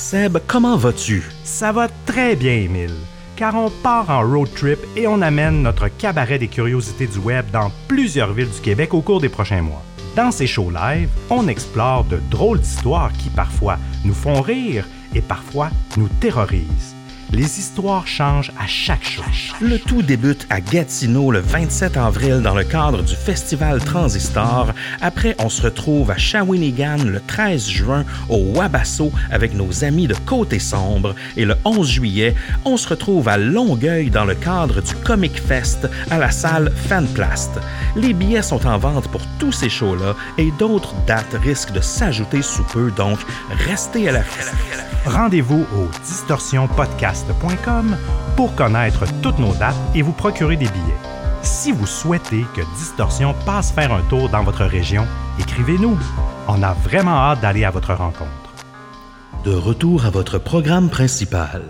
Seb, comment vas-tu? Ça va très bien, Émile, car on part en road trip et on amène notre cabaret des curiosités du web dans plusieurs villes du Québec au cours des prochains mois. Dans ces shows live, on explore de drôles d'histoires qui parfois nous font rire et parfois nous terrorisent. Les histoires changent à chaque show. Le tout débute à Gatineau le 27 avril dans le cadre du Festival Transistor. Après, on se retrouve à Shawinigan le 13 juin au Wabasso avec nos amis de Côté Sombre. Et le 11 juillet, on se retrouve à Longueuil dans le cadre du Comic Fest à la salle Fanplast. Les billets sont en vente pour tous ces shows-là et d'autres dates risquent de s'ajouter sous peu, donc restez à l'affût. Rendez-vous au distorsionpodcast.com pour connaître toutes nos dates et vous procurer des billets. Si vous souhaitez que Distorsion passe faire un tour dans votre région, écrivez-nous. On a vraiment hâte d'aller à votre rencontre. De retour à votre programme principal.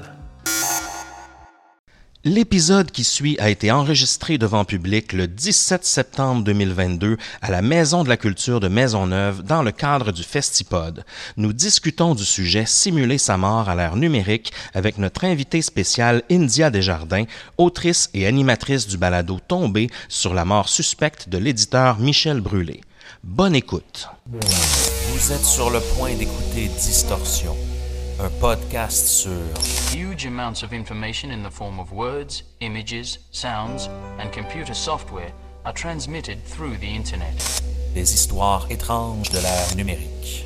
L'épisode qui suit a été enregistré devant public le 17 septembre 2022 à la Maison de la Culture de Maisonneuve dans le cadre du Festipod. Nous discutons du sujet « Simuler sa mort à l'ère numérique » avec notre invitée spéciale India Desjardins, autrice et animatrice du balado « Tombé » sur la mort suspecte de l'éditeur Michel Brûlé. Bonne écoute. Vous êtes sur le point d'écouter Distorsion, un podcast sur huge amounts of information in the form of words, images, sounds, and computer software are transmitted through the internet. les histoires étranges de l'ère numérique.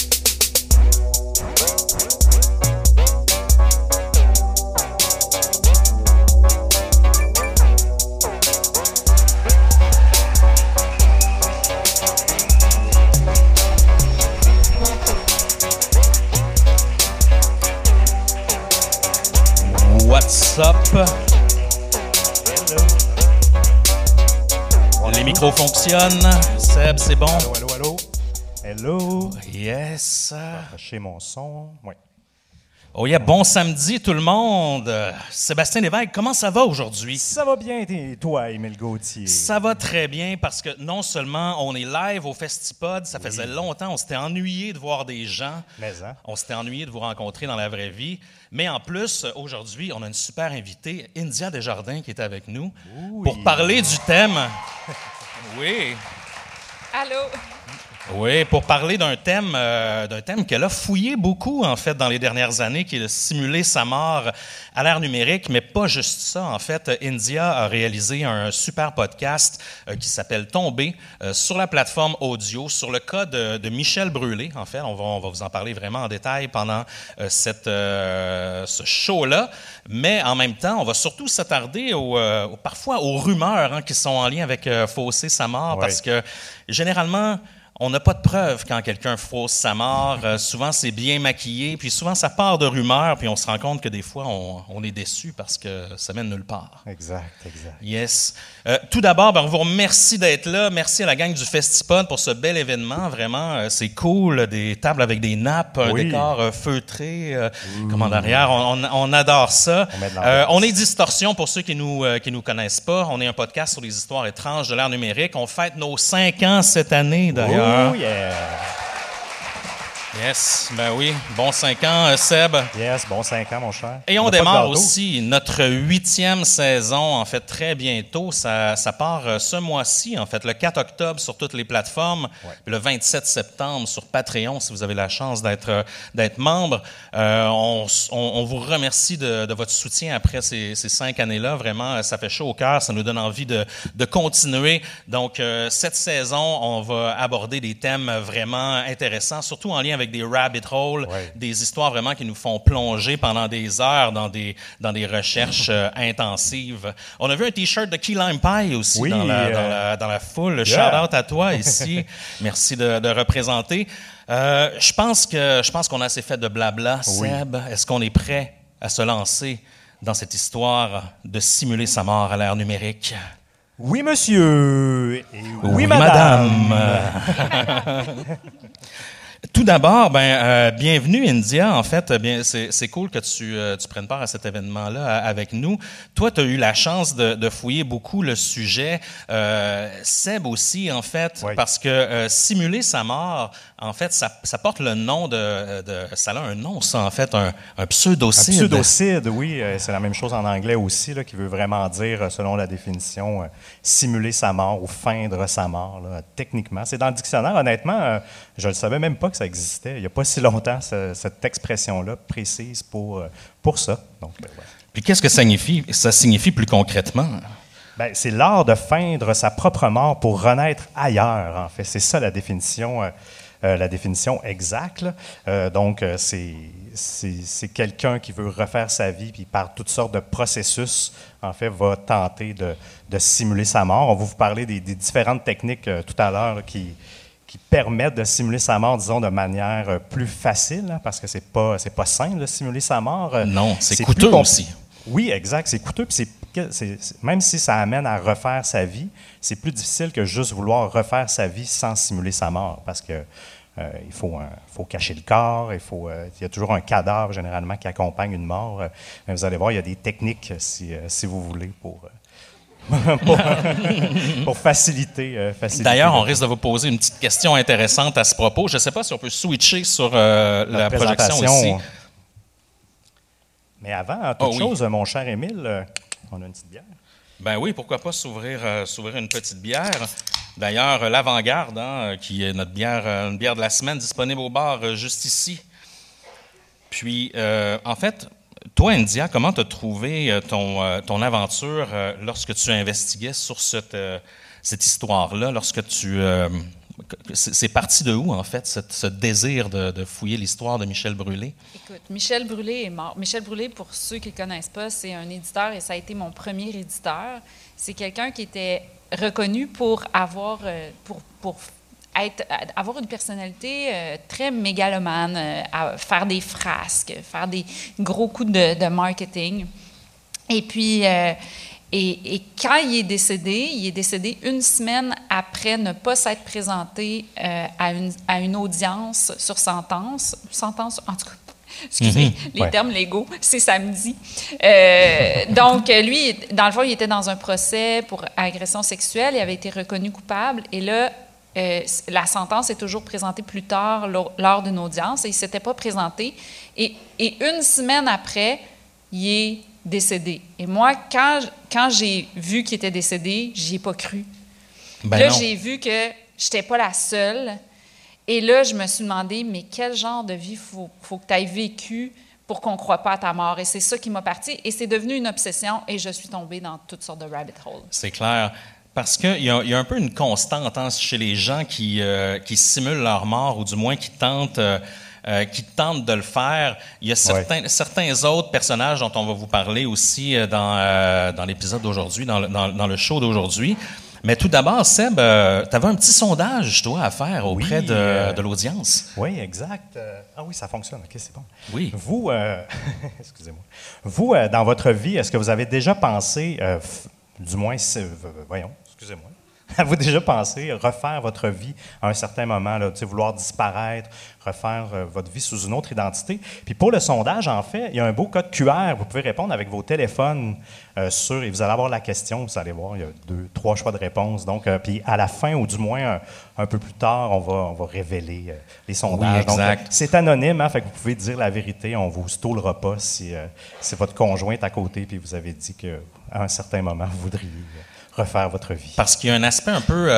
What's up? Hello. Les micros fonctionnent. Seb, c'est bon? Allô, allô, allô. Hello. Yes. Chez mon son. Oui. Oh yeah, bon samedi tout le monde. Sébastien Lévesque, comment ça va aujourd'hui? Ça va bien, toi, Émile Gauthier? Ça va très bien parce que non seulement on est live au Festipod, ça faisait longtemps, on s'était ennuyé de voir des gens. Mais, hein? On s'était ennuyé de vous rencontrer dans la vraie vie. Mais en plus, aujourd'hui, on a une super invitée, India Desjardins, qui est avec nous pour parler du thème. Oui. Allô? Oui, pour parler d'un thème qu'elle a fouillé beaucoup, en fait, dans les dernières années, qui est de simuler sa mort à l'ère numérique, mais pas juste ça. En fait, India a réalisé un super podcast qui s'appelle « Tombé » sur la plateforme audio, sur le cas de Michel Brûlé. En fait, on va vous en parler vraiment en détail pendant ce show-là. Mais en même temps, on va surtout s'attarder parfois aux rumeurs qui sont en lien avec fausser sa mort, parce que généralement, on n'a pas de preuves quand quelqu'un fausse sa mort. Souvent, c'est bien maquillé, puis souvent, ça part de rumeurs, puis on se rend compte que des fois, on est déçu parce que ça mène nulle part. Exact. Yes. Tout d'abord, on vous remercie d'être là. Merci à la gang du Festipod pour ce bel événement. Vraiment, c'est cool. Des tables avec des nappes, un décor feutré, comme en arrière. On adore ça. On est Distorsion, pour ceux qui nous connaissent pas. On est un podcast sur les histoires étranges de l'ère numérique. On fête nos 5 ans cette année, d'ailleurs. Oh yeah! Yes, ben oui. Bon 5 ans, Seb. Yes, bon 5 ans, mon cher. Et on démarre aussi notre 8e saison, en fait, très bientôt. Ça part ce mois-ci, en fait, le 4 octobre sur toutes les plateformes, puis le 27 septembre sur Patreon, si vous avez la chance d'être membre. On vous remercie de votre soutien après ces 5 années-là. Vraiment, ça fait chaud au cœur, ça nous donne envie de continuer. Donc, cette saison, on va aborder des thèmes vraiment intéressants, surtout en lien avec des rabbit holes, des histoires vraiment qui nous font plonger pendant des heures dans des recherches intensives. On a vu un T-shirt de Key Lime Pie aussi dans la foule. Shout-out à toi ici. Merci de représenter. Je pense qu'on a assez fait de blabla, Seb. Est-ce qu'on est prêt à se lancer dans cette histoire de simuler sa mort à l'ère numérique? Oui, monsieur. Et oui, madame. Tout d'abord, bienvenue India. En fait, c'est cool que tu prennes part à cet événement-là avec nous. Toi, tu as eu la chance de fouiller beaucoup le sujet. Seb aussi, en fait, oui. Parce que simuler sa mort, en fait, ça porte le nom ça a un nom, ça, en fait, un pseudocide. Un pseudocide, oui. C'est la même chose en anglais aussi, là, qui veut vraiment dire, selon la définition, simuler sa mort ou feindre sa mort, là, techniquement. C'est dans le dictionnaire, honnêtement, je ne savais même pas que ça existait. Il n'y a pas si longtemps, cette expression-là précise pour ça. Donc, ouais. Puis qu'est-ce que ça signifie plus concrètement? C'est l'art de feindre sa propre mort pour renaître ailleurs, en fait. C'est ça la définition exacte. Donc, c'est quelqu'un qui veut refaire sa vie, puis par toutes sortes de processus, en fait, va tenter de simuler sa mort. On va vous parler des différentes techniques tout à l'heure là, qui permettent de simuler sa mort, disons, de manière plus facile, hein, parce que c'est pas simple de simuler sa mort. Non, c'est coûteux aussi. Oui, exact, c'est coûteux, puis même si ça amène à refaire sa vie, c'est plus difficile que juste vouloir refaire sa vie sans simuler sa mort, parce que il faut cacher le corps, il y a toujours un cadavre, généralement, qui accompagne une mort. Mais vous allez voir, il y a des techniques, si vous voulez, pour faciliter. D'ailleurs, on risque de vous poser une petite question intéressante à ce propos. Je ne sais pas si on peut switcher sur la projection ici. Mais avant toute chose, mon cher Émile, on a une petite bière. Ben oui, pourquoi pas s'ouvrir une petite bière. D'ailleurs, l'Avant-Garde, qui est notre bière, une bière de la semaine, disponible au bar juste ici. Puis, en fait, toi, India, comment tu as trouvé ton aventure lorsque tu investiguais sur cette histoire-là, lorsque tu... c'est parti de où, en fait, ce désir de fouiller l'histoire de Michel Brûlé? Écoute, Michel Brûlé est mort. Michel Brûlé, pour ceux qui ne le connaissent pas, c'est un éditeur et ça a été mon premier éditeur. C'est quelqu'un qui était reconnu pour avoir une personnalité très mégalomane, à faire des frasques, faire des gros coups de marketing. Et puis... Et quand il est décédé une semaine après ne pas s'être présenté à une audience sur sentence, en tout cas, excusez, les termes légaux, c'est samedi. Donc, lui, dans le fond, il était dans un procès pour agression sexuelle, il avait été reconnu coupable, et là, la sentence est toujours présentée plus tard lors d'une audience, et il ne s'était pas présenté. Et une semaine après, il est décédé. Et moi, quand j'ai vu qu'il était décédé, j'y ai pas cru. Là, j'ai vu que je n'étais pas la seule. Et là, je me suis demandé, mais quel genre de vie faut que tu aies vécu pour qu'on ne croie pas à ta mort? Et c'est ça qui m'a parti. Et c'est devenu une obsession et je suis tombée dans toutes sortes de rabbit holes. C'est clair. Parce qu'il y a un peu une constante chez les gens qui simulent leur mort ou du moins qui tentent de le faire. Il y a certains autres personnages dont on va vous parler aussi dans l'épisode d'aujourd'hui, dans le show d'aujourd'hui. Mais tout d'abord, Seb, tu avais un petit sondage, toi, à faire auprès de l'audience. Oui, exact. Oui, ça fonctionne. OK, c'est bon. Oui. Vous, excusez-moi. Vous, dans votre vie, est-ce que vous avez déjà pensé, excusez-moi, avez-vous déjà pensé refaire votre vie à un certain moment, là, vouloir disparaître, refaire votre vie sous une autre identité? Puis pour le sondage, en fait, il y a un beau code QR. Vous pouvez répondre avec vos téléphones et vous allez avoir la question. Vous allez voir, il y a 2-3 choix de réponse. Donc, puis à la fin, ou du moins un peu plus tard, on va révéler les sondages. Oui, exact. Donc, c'est anonyme, hein, fait que vous pouvez dire la vérité. On ne vous stôlera pas si votre conjoint est à côté puis vous avez dit qu'à un certain moment, vous voudriez... refaire votre vie. Parce qu'il y a un aspect un peu,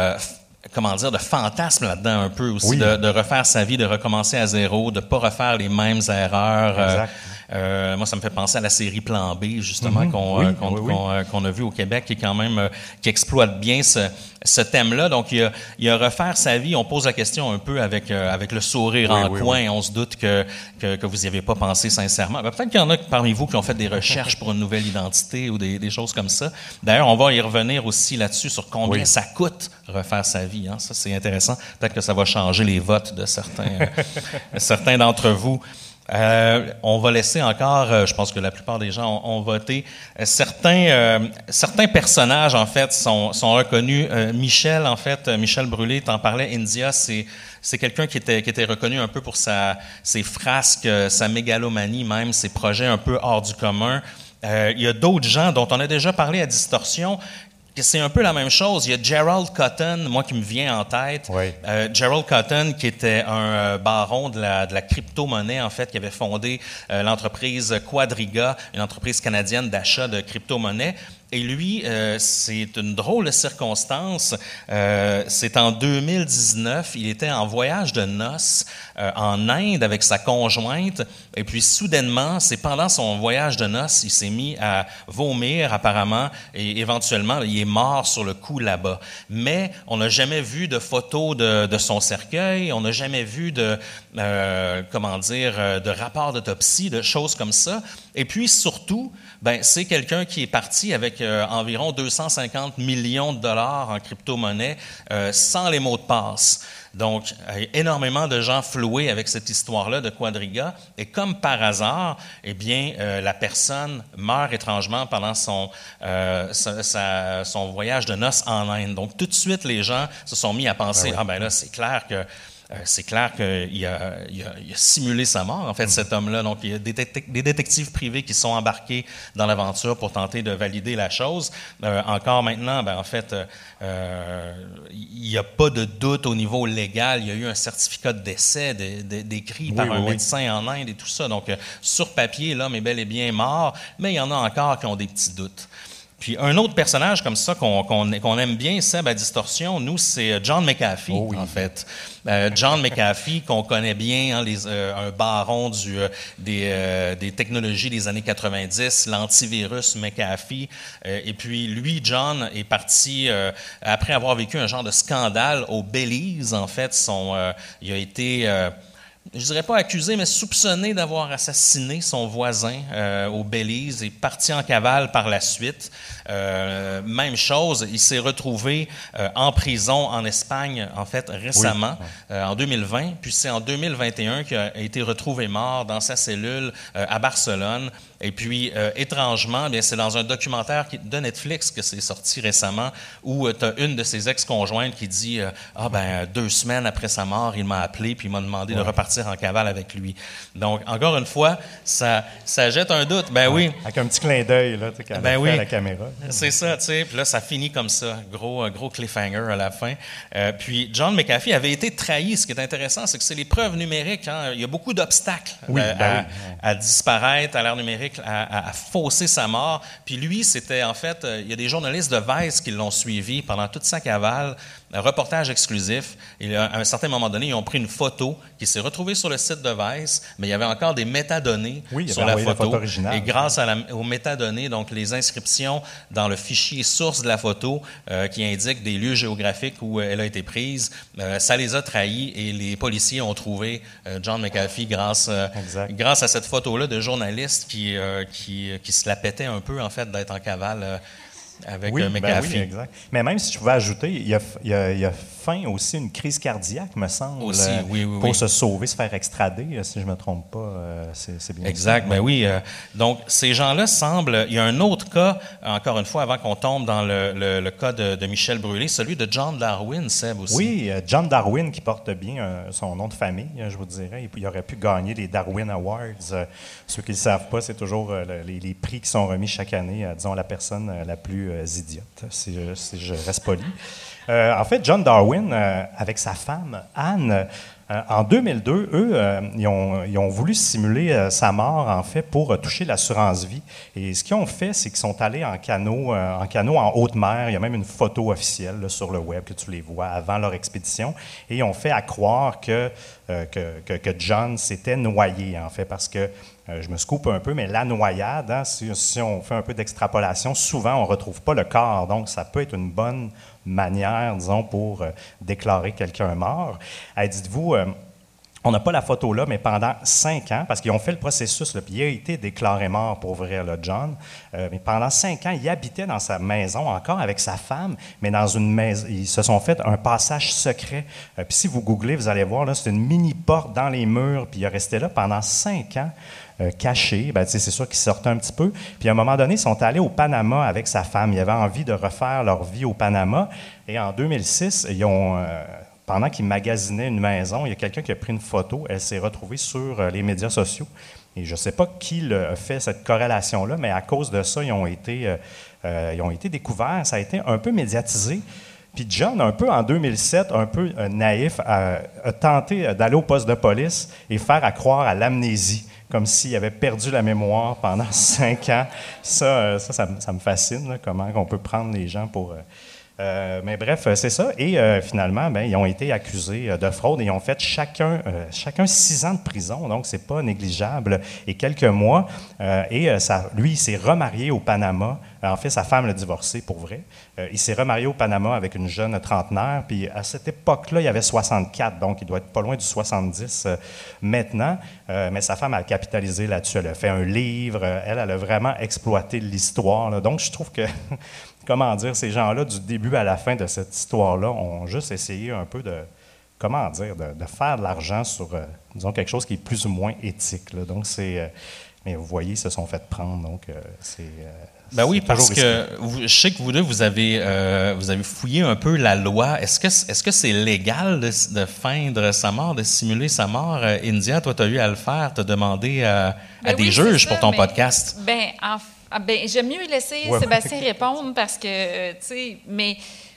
de fantasme là-dedans un peu aussi, de refaire sa vie, de recommencer à zéro, de ne pas refaire les mêmes erreurs. Exact. Moi, ça me fait penser à la série Plan B, justement, qu'on a vu au Québec, qui exploite bien ce thème-là. Donc, il y a refaire sa vie. On pose la question un peu avec le sourire en coin. On se doute que vous n'y avez pas pensé sincèrement. Peut-être qu'il y en a parmi vous qui ont fait des recherches pour une nouvelle identité ou des choses comme ça. D'ailleurs, on va y revenir aussi là-dessus sur combien ça coûte refaire sa vie. Hein. Ça, c'est intéressant. Peut-être que ça va changer les votes de certains d'entre vous. On va laisser encore, je pense que la plupart des gens ont voté. Certains personnages, en fait, sont reconnus. Michel Brûlé, t'en parlais, India, c'est quelqu'un qui était reconnu un peu pour ses frasques, sa mégalomanie même, ses projets un peu hors du commun. Il y a d'autres gens dont on a déjà parlé à Distorsion. C'est un peu la même chose. Il y a Gerald Cotton, moi qui me vient en tête. Oui. Gerald Cotton, qui était un baron de la crypto-monnaie, en fait, qui avait fondé l'entreprise Quadriga, une entreprise canadienne d'achat de crypto-monnaie. Et lui, c'est une drôle de circonstance. C'est en 2019, il était en voyage de noces en Inde avec sa conjointe. Et puis, soudainement, c'est pendant son voyage de noces, il s'est mis à vomir apparemment. Et éventuellement, il est mort sur le coup là-bas. Mais on n'a jamais vu de photos de son cercueil. On n'a jamais vu de rapport d'autopsie, de choses comme ça. Et puis, surtout, c'est quelqu'un qui est parti avec environ 250 millions de dollars en crypto-monnaie sans les mots de passe. Donc, énormément de gens floués avec cette histoire-là de Quadriga. Et comme par hasard, la personne meurt étrangement pendant son voyage de noces en Inde. Donc, tout de suite, les gens se sont mis à penser, c'est clair qu'il a simulé sa mort, en fait, cet homme-là. Donc, il y a des détectives privés qui sont embarqués dans l'aventure pour tenter de valider la chose. Encore maintenant, il n'y a pas de doute au niveau légal. Il y a eu un certificat de décès décrit par un médecin en Inde et tout ça. Donc, sur papier, l'homme est bel et bien mort, mais il y en a encore qui ont des petits doutes. Puis un autre personnage comme ça qu'on aime bien, Seb, à Distorsion, nous, c'est John McAfee, en fait. John McAfee, qu'on connaît bien, un baron des technologies des années 90, l'antivirus McAfee. Et puis lui, John, est parti, après avoir vécu un genre de scandale au Belize, en fait, il a été... je dirais pas accusé, mais soupçonné d'avoir assassiné son voisin au Belize et parti en cavale par la suite. Même chose, il s'est retrouvé en prison en Espagne, en fait, récemment, en 2020. Puis c'est en 2021 qu'il a été retrouvé mort dans sa cellule à Barcelone. Et puis, étrangement, c'est dans un documentaire de Netflix que c'est sorti récemment où tu as une de ses ex-conjointes qui dit « 2 semaines après sa mort, il m'a appelé puis il m'a demandé de repartir en cavale avec lui. » Donc, encore une fois, ça jette un doute. Oui. Avec un petit clin d'œil là, qu'elle a fait à la caméra. C'est ça, tu sais. Puis là, ça finit comme ça. Gros cliffhanger à la fin. Puis, John McAfee avait été trahi. Ce qui est intéressant, c'est que c'est les preuves numériques. Hein. Il y a beaucoup d'obstacles à disparaître à l'ère numérique, à fausser sa mort. Puis lui, c'était en fait, il y a des journalistes de Vice qui l'ont suivi pendant toute sa cavale, un reportage exclusif. Et à un certain moment donné, ils ont pris une photo qui s'est retrouvée sur le site de Vice, mais il y avait encore des métadonnées sur la photo. Et grâce aux métadonnées, donc les inscriptions dans le fichier source de la photo qui indique des lieux géographiques où elle a été prise, ça les a trahis et les policiers ont trouvé John McAfee grâce à cette photo-là de journaliste qui se la pétait un peu, en fait, d'être en cavale avec McAfee. Oui, exact. Mais même si je pouvais ajouter, il a feint aussi une crise cardiaque, me semble, aussi, pour se sauver, se faire extrader, si je ne me trompe pas. C'est bien exact, ça. Donc, ces gens-là semblent... Il y a un autre cas, encore une fois, avant qu'on tombe dans le cas de Michel Brûlé, celui de John Darwin, Seb, aussi. Oui, John Darwin, qui porte bien son nom de famille, je vous dirais. Il aurait pu gagner les Darwin Awards. Ceux qui ne le savent pas, c'est toujours les prix qui sont remis chaque année à, disons, la personne la plus idiote, si je reste poli. En fait, John Darwin, avec sa femme, Anne, en 2002, eux, ils ont voulu simuler sa mort, en fait, pour toucher l'assurance-vie. Et ce qu'ils ont fait, c'est qu'ils sont allés en canot en haute mer. Il y a même une photo officielle là, sur le web que tu les vois avant leur expédition. Et ils ont fait à croire que John s'était noyé, en fait, parce que je me coupe un peu, mais la noyade, hein, si on fait un peu d'extrapolation, souvent, on ne retrouve pas le corps. Donc, ça peut être une bonne manière, disons, pour déclarer quelqu'un mort. Dites-vous, On n'a pas la photo là, mais pendant 5 ans, parce qu'ils ont fait le processus, là, puis il a été déclaré mort pour vrai, là, John, mais pendant 5 ans, il habitait dans sa maison, encore avec sa femme, mais dans une maison. Ils se sont fait un passage secret. Puis si vous googlez, vous allez voir, là, c'est une mini-porte dans les murs, puis il est resté là pendant 5 ans. Caché, c'est sûr qu'ils sortaient un petit peu. Puis à un moment donné, ils sont allés au Panama avec sa femme. Ils avaient envie de refaire leur vie au Panama. Et en 2006, ils ont, pendant qu'ils magasinaient une maison, il y a quelqu'un qui a pris une photo. Elle s'est retrouvée sur les médias sociaux. Et je ne sais pas qui a fait cette corrélation-là, mais à cause de ça, ils ont été découverts. Ça a été un peu médiatisé. Puis John, un peu en 2007, un peu naïf, a tenté d'aller au poste de police et faire croire à l'amnésie, comme s'il avait perdu la mémoire pendant 5 ans. Ça me fascine, là, comment on peut prendre les gens pour... mais bref, c'est ça. Et finalement, ils ont été accusés de fraude et ils ont fait chacun 6 ans de prison, donc c'est pas négligeable, et quelques mois. Lui, il s'est remarié au Panama. En fait, sa femme l'a divorcé pour vrai. Il s'est remarié au Panama avec une jeune trentenaire, puis à cette époque-là, il avait 64, donc il doit être pas loin du 70 maintenant. Mais sa femme a capitalisé là-dessus. Elle a fait un livre. Elle a vraiment exploité l'histoire, là. Donc, je trouve que... Comment dire, ces gens-là, du début à la fin de cette histoire-là, ont juste essayé un peu de faire de l'argent sur, disons, quelque chose qui est plus ou moins éthique, là. Donc, mais vous voyez, ils se sont fait prendre, donc c'est... oui, parce que je sais que vous deux, vous avez fouillé un peu la loi. Est-ce que c'est légal de feindre sa mort, de simuler sa mort? India, toi, tu as eu à le faire, tu as demandé à des juges pour ton podcast. J'aime mieux laisser Sébastien répondre parce que, mais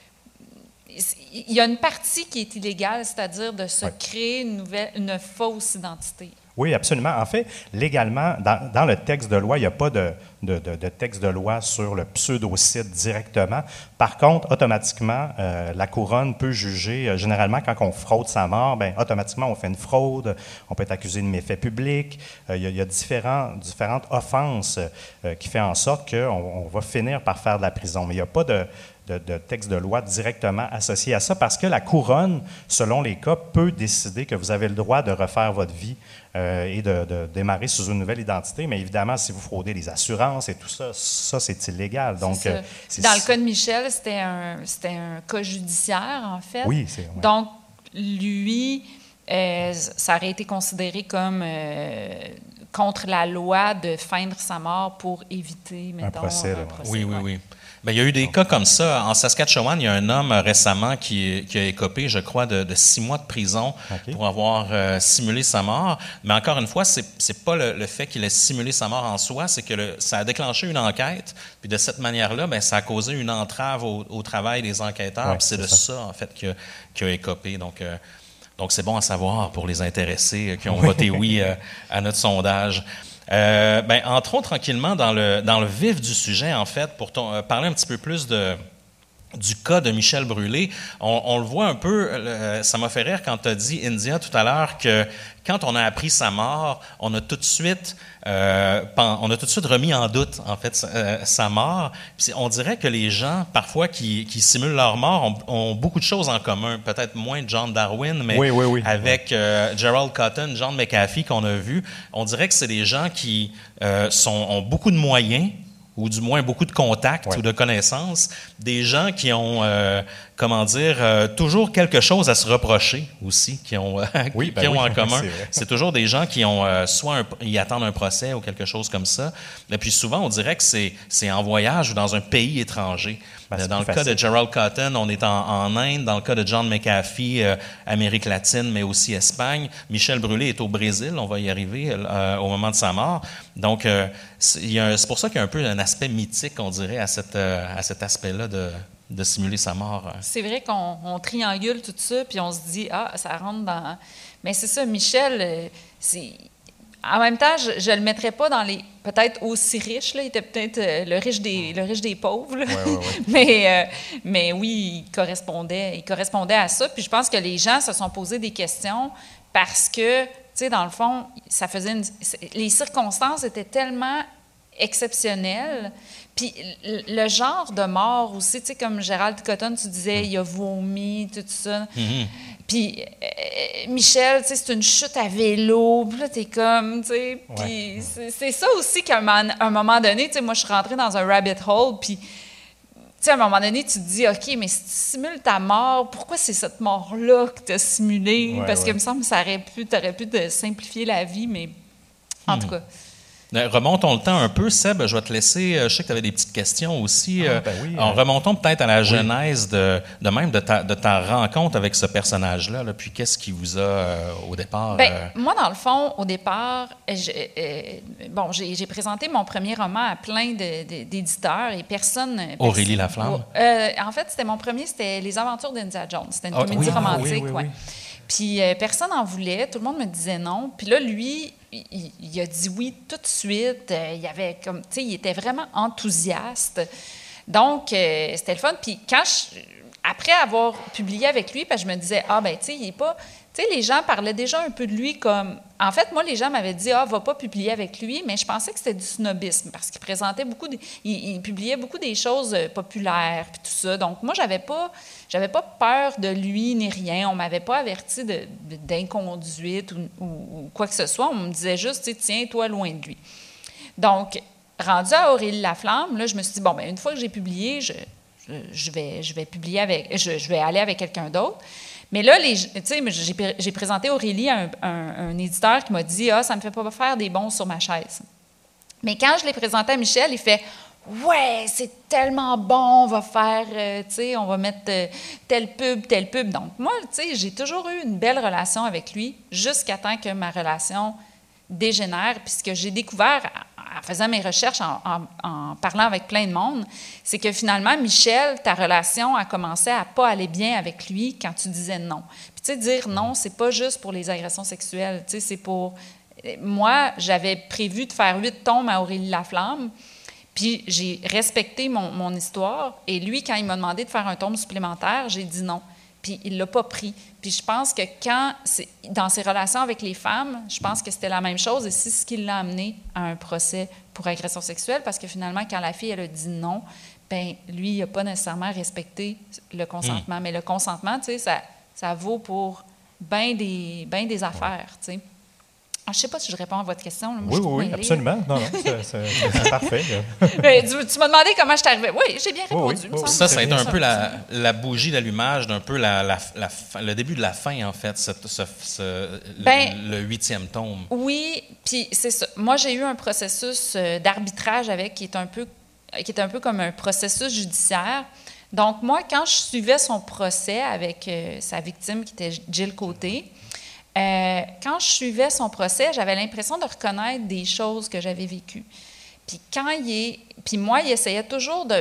il y a une partie qui est illégale, c'est-à-dire de se créer une fausse identité. Oui, absolument. En fait, légalement, dans le texte de loi, il n'y a pas de texte de loi sur le pseudocide directement. Par contre, automatiquement, la couronne peut juger, généralement, quand on fraude sa mort, automatiquement, on fait une fraude, on peut être accusé de méfait public. Il y a différentes offenses qui font en sorte qu'on va finir par faire de la prison. Mais il n'y a pas de texte de loi directement associé à ça, parce que la couronne, selon les cas, peut décider que vous avez le droit de refaire votre vie et de démarrer sous une nouvelle identité. Mais évidemment, si vous fraudez les assurances et tout ça, c'est illégal. Donc, dans le cas de Michel, c'était un cas judiciaire, en fait. Oui, c'est vrai. Donc, lui, ça aurait été considéré comme contre la loi de feindre sa mort pour éviter, mettons, un procès. Oui. Il y a eu des cas comme ça. En Saskatchewan, il y a un homme récemment qui a écopé, je crois, de 6 mois de prison pour avoir simulé sa mort. Mais encore une fois, c'est pas le fait qu'il ait simulé sa mort en soi, c'est que ça a déclenché une enquête. Puis de cette manière-là, ça a causé une entrave au travail des enquêteurs. Puis c'est de ça, en fait, qu'il a écopé. Donc, c'est bon à savoir pour les intéressés qui ont voté oui à notre sondage. Entrons tranquillement dans le vif du sujet, en fait, pour parler un petit peu plus du cas de Michel Brûlé. On le voit un peu, ça m'a fait rire quand tu as dit, India, tout à l'heure, que quand on a appris sa mort, on a tout de suite remis en doute, en fait, sa mort. Puis on dirait que les gens, parfois, qui simulent leur mort, ont beaucoup de choses en commun. Peut-être moins John Darwin, mais avec Gerald Cotton, John McAfee qu'on a vu, on dirait que c'est des gens qui ont beaucoup de moyens, ou du moins beaucoup de contacts ou de connaissances, des gens qui ont, toujours quelque chose à se reprocher aussi, qui ont en commun. C'est toujours des gens qui ont ils attendent un procès ou quelque chose comme ça. Et puis souvent, on dirait que c'est en voyage ou dans un pays étranger. Dans le cas de Gerald Cotton, on est en Inde. Dans le cas de John McAfee, Amérique latine, mais aussi Espagne. Michel Brûlé est au Brésil. On va y arriver au moment de sa mort. Donc, c'est pour ça qu'il y a un peu un aspect mythique, on dirait, à cet aspect-là de simuler sa mort. C'est vrai qu'on triangule tout ça, puis on se dit, ça rentre dans... Mais c'est ça, Michel, en même temps, je ne le mettrais pas dans les... Peut-être aussi riche, là, il était peut-être le riche des pauvres. Mais oui, il correspondait à ça. Puis je pense que les gens se sont posés des questions parce que, tu sais, dans le fond, les circonstances étaient tellement exceptionnelles. Puis le genre de mort aussi, tu sais, comme Gerald Cotton, tu disais, il a vomi, tout ça. Puis Michel, tu sais, c'est une chute à vélo. Puis là, t'es comme, tu sais. Puis c'est ça aussi qu'à un moment donné, tu sais, moi, je suis rentrée dans un rabbit hole. Puis, tu sais, à un moment donné, tu te dis, OK, mais si tu simules ta mort, pourquoi c'est cette mort-là que tu as simulée? Parce que, il me semble que tu aurais pu te simplifier la vie, mais en tout cas. Remontons le temps un peu, Seb, je vais te laisser, je sais que tu avais des petites questions aussi. Oui, remontons peut-être à la genèse de ta rencontre avec ce personnage-là, là, puis qu'est-ce qui vous a, au départ... Moi, dans le fond, au départ, j'ai présenté mon premier roman à plein d'éditeurs et personne... Aurélie Laflamme? En fait, c'était Les Aventures d'Indiana Jones. C'était une comédie romantique, oui. Puis personne n'en voulait, tout le monde me disait non. Puis là, lui, il a dit oui tout de suite. Il était vraiment enthousiaste. Donc, c'était le fun. Puis après avoir publié avec lui, je me disais, il est pas... Tu sais, les gens parlaient déjà un peu de lui comme... En fait, moi, les gens m'avaient dit, va pas publier avec lui, mais je pensais que c'était du snobisme parce qu'il présentait il publiait beaucoup des choses populaires puis tout ça. Donc, moi, j'avais pas peur de lui ni rien. On m'avait pas averti d'inconduite ou quoi que ce soit. On me disait juste, tiens-toi loin de lui. Donc, rendu à Aurélie Laflamme, là, je me suis dit, une fois que j'ai publié, je vais publier je vais aller avec quelqu'un d'autre. Mais là, j'ai présenté Aurélie à un éditeur qui m'a dit « ça me fait pas faire des bonds sur ma chaise. » Mais quand je l'ai présenté à Michel, il fait « ouais, c'est tellement bon, on va faire, on va mettre telle pub. » Donc moi, j'ai toujours eu une belle relation avec lui jusqu'à temps que ma relation dégénère. Puis ce que j'ai découvert en faisant mes recherches, en parlant avec plein de monde, c'est que finalement, Michel, ta relation a commencé à pas aller bien avec lui quand tu disais non. Puis dire non, c'est pas juste pour les agressions sexuelles, c'est pour... Moi, j'avais prévu de faire 8 tomes à Aurélie Laflamme, puis j'ai respecté mon histoire, et lui, quand il m'a demandé de faire un tome supplémentaire, j'ai dit non. Puis il ne l'a pas pris. Puis je pense que dans ses relations avec les femmes, je pense que c'était la même chose et c'est ce qui l'a amené à un procès pour agression sexuelle parce que finalement, quand la fille, elle a dit non, lui, il n'a pas nécessairement respecté le consentement. Mais le consentement, ça vaut pour bien des affaires, tu sais. Je ne sais pas si je réponds à votre question. Là. Moi, oui, absolument. Non, c'est parfait. Tu m'as demandé comment je suis arrivée. Oui, j'ai bien répondu. Ça a été un peu la bougie d'allumage d'un peu le début de la fin, en fait, le 8e tome. Oui, puis c'est ça. Moi, j'ai eu un processus d'arbitrage qui est un peu comme un processus judiciaire. Donc, moi, quand je suivais son procès avec sa victime, qui était Jill Côté, quand je suivais son procès, j'avais l'impression de reconnaître des choses que j'avais vécues. Puis moi, il essayait toujours de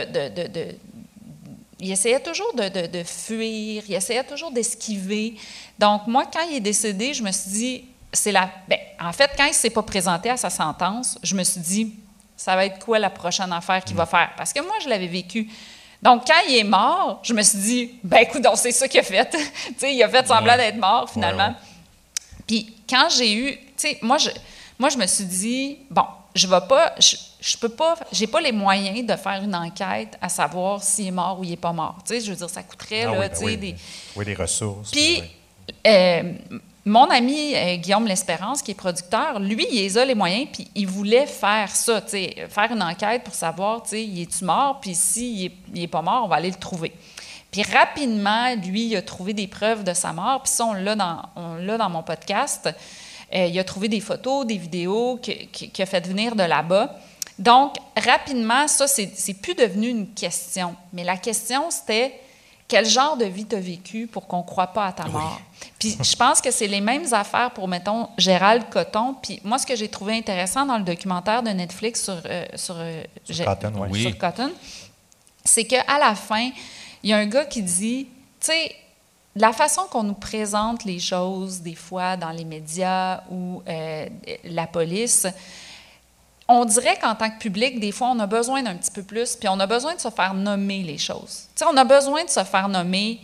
fuir, il essayait toujours d'esquiver. Donc moi, quand il est décédé, je me suis dit, en fait, quand il ne s'est pas présenté à sa sentence, je me suis dit, ça va être quoi la prochaine affaire qu'il va faire? Parce que moi, je l'avais vécu. Donc, quand il est mort, je me suis dit, écoute, c'est ça qu'il a fait. Il a fait semblant d'être mort, finalement. Ouais. Puis quand j'ai eu, moi je me suis dit, je peux pas, j'ai pas les moyens de faire une enquête à savoir s'il est mort ou il est pas mort. Je veux dire, ça coûterait des ressources. Puis mon ami Guillaume L'Espérance, qui est producteur, lui, il a les moyens, puis il voulait faire ça, faire une enquête pour savoir, il est-tu mort, puis s'il est pas mort, on va aller le trouver. Puis rapidement, lui, il a trouvé des preuves de sa mort. Puis ça, on l'a dans mon podcast. Il a trouvé des photos, des vidéos qu'il a fait venir de là-bas. Donc, rapidement, ça, c'est plus devenu une question. Mais la question, c'était quel genre de vie tu as vécu pour qu'on ne croie pas à ta mort? Puis je pense que c'est les mêmes affaires pour, mettons, Gérald Coton. Puis moi, ce que j'ai trouvé intéressant dans le documentaire de Netflix sur Cotton, c'est qu'à la fin, il y a un gars qui dit, la façon qu'on nous présente les choses, des fois, dans les médias ou la police, on dirait qu'en tant que public, des fois, on a besoin d'un petit peu plus, puis on a besoin de se faire nommer les choses. On a besoin de se faire nommer,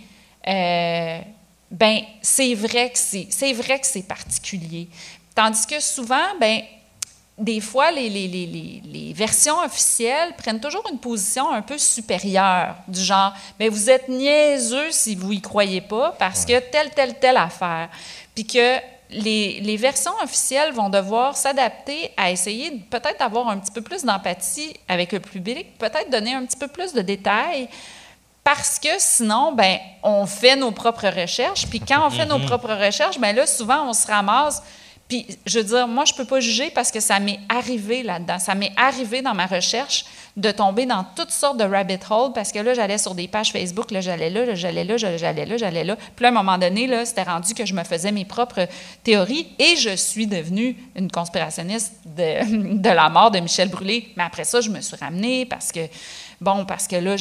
c'est vrai que c'est particulier. Tandis que souvent, des fois, les versions officielles prennent toujours une position un peu supérieure, du genre, mais vous êtes niaiseux si vous y croyez pas, parce que telle affaire. Puis que les versions officielles vont devoir s'adapter à essayer peut-être d'avoir un petit peu plus d'empathie avec le public, peut-être donner un petit peu plus de détails, parce que sinon, ben, on fait nos propres recherches. Puis quand on fait nos propres recherches, ben là, souvent, on se ramasse. Puis, je veux dire, moi, je ne peux pas juger parce que ça m'est arrivé là-dedans. Ça m'est arrivé dans ma recherche de tomber dans toutes sortes de rabbit holes parce que là, j'allais sur des pages Facebook, là, j'allais là. Puis là, à un moment donné, là, c'était rendu que je me faisais mes propres théories et je suis devenue une conspirationniste de la mort de Michel Brûlé. Mais après ça, je me suis ramenée parce que là,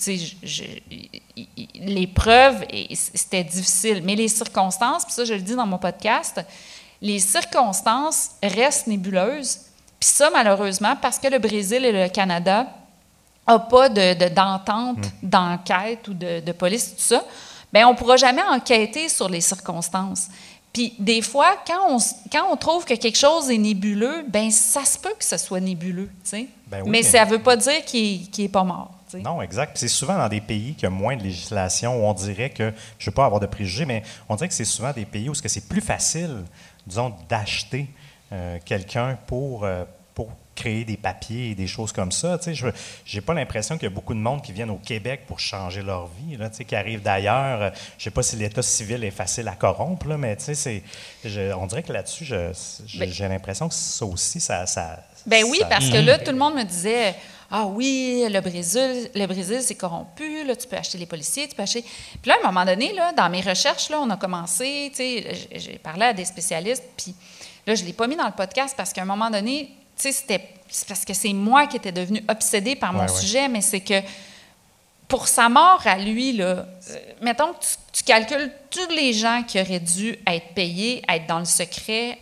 les preuves, c'était difficile. Mais les circonstances, puis ça, je le dis dans mon podcast, les circonstances restent nébuleuses. Puis ça, malheureusement, parce que le Brésil et le Canada n'ont pas d'entente, d'enquête ou de police, tout ça, bien, on ne pourra jamais enquêter sur les circonstances. Puis des fois, quand on trouve que quelque chose est nébuleux, bien, ça se peut que ce soit nébuleux, tu sais. Ben oui, mais ça ne veut pas dire qu'il n'est pas mort. T'sais. Non, exact. Puis c'est souvent dans des pays qui ont moins de législation où on dirait que, je ne veux pas avoir de préjugés, mais on dirait que c'est souvent des pays où c'est plus facile, disons, d'acheter quelqu'un pour créer des papiers et des choses comme ça. Tu sais, je n'ai pas l'impression qu'il y a beaucoup de monde qui viennent au Québec pour changer leur vie, là, tu sais, qui arrivent d'ailleurs. Je ne sais pas si l'état civil est facile à corrompre, là, mais tu sais, on dirait que là-dessus, j'ai l'impression que ça aussi, ça ben oui, parce que là, tout le monde me disait « Ah oui, le Brésil, c'est corrompu, là, tu peux acheter les policiers, tu peux acheter... » Puis là, à un moment donné, là, dans mes recherches, là, on a commencé, tu sais, j'ai parlé à des spécialistes, puis là, je ne l'ai pas mis dans le podcast parce qu'à un moment donné, tu sais, c'est parce que c'est moi qui étais devenue obsédée par mon sujet, mais c'est que pour sa mort à lui, là, mettons que tu calcules tous les gens qui auraient dû être payés, être dans le secret,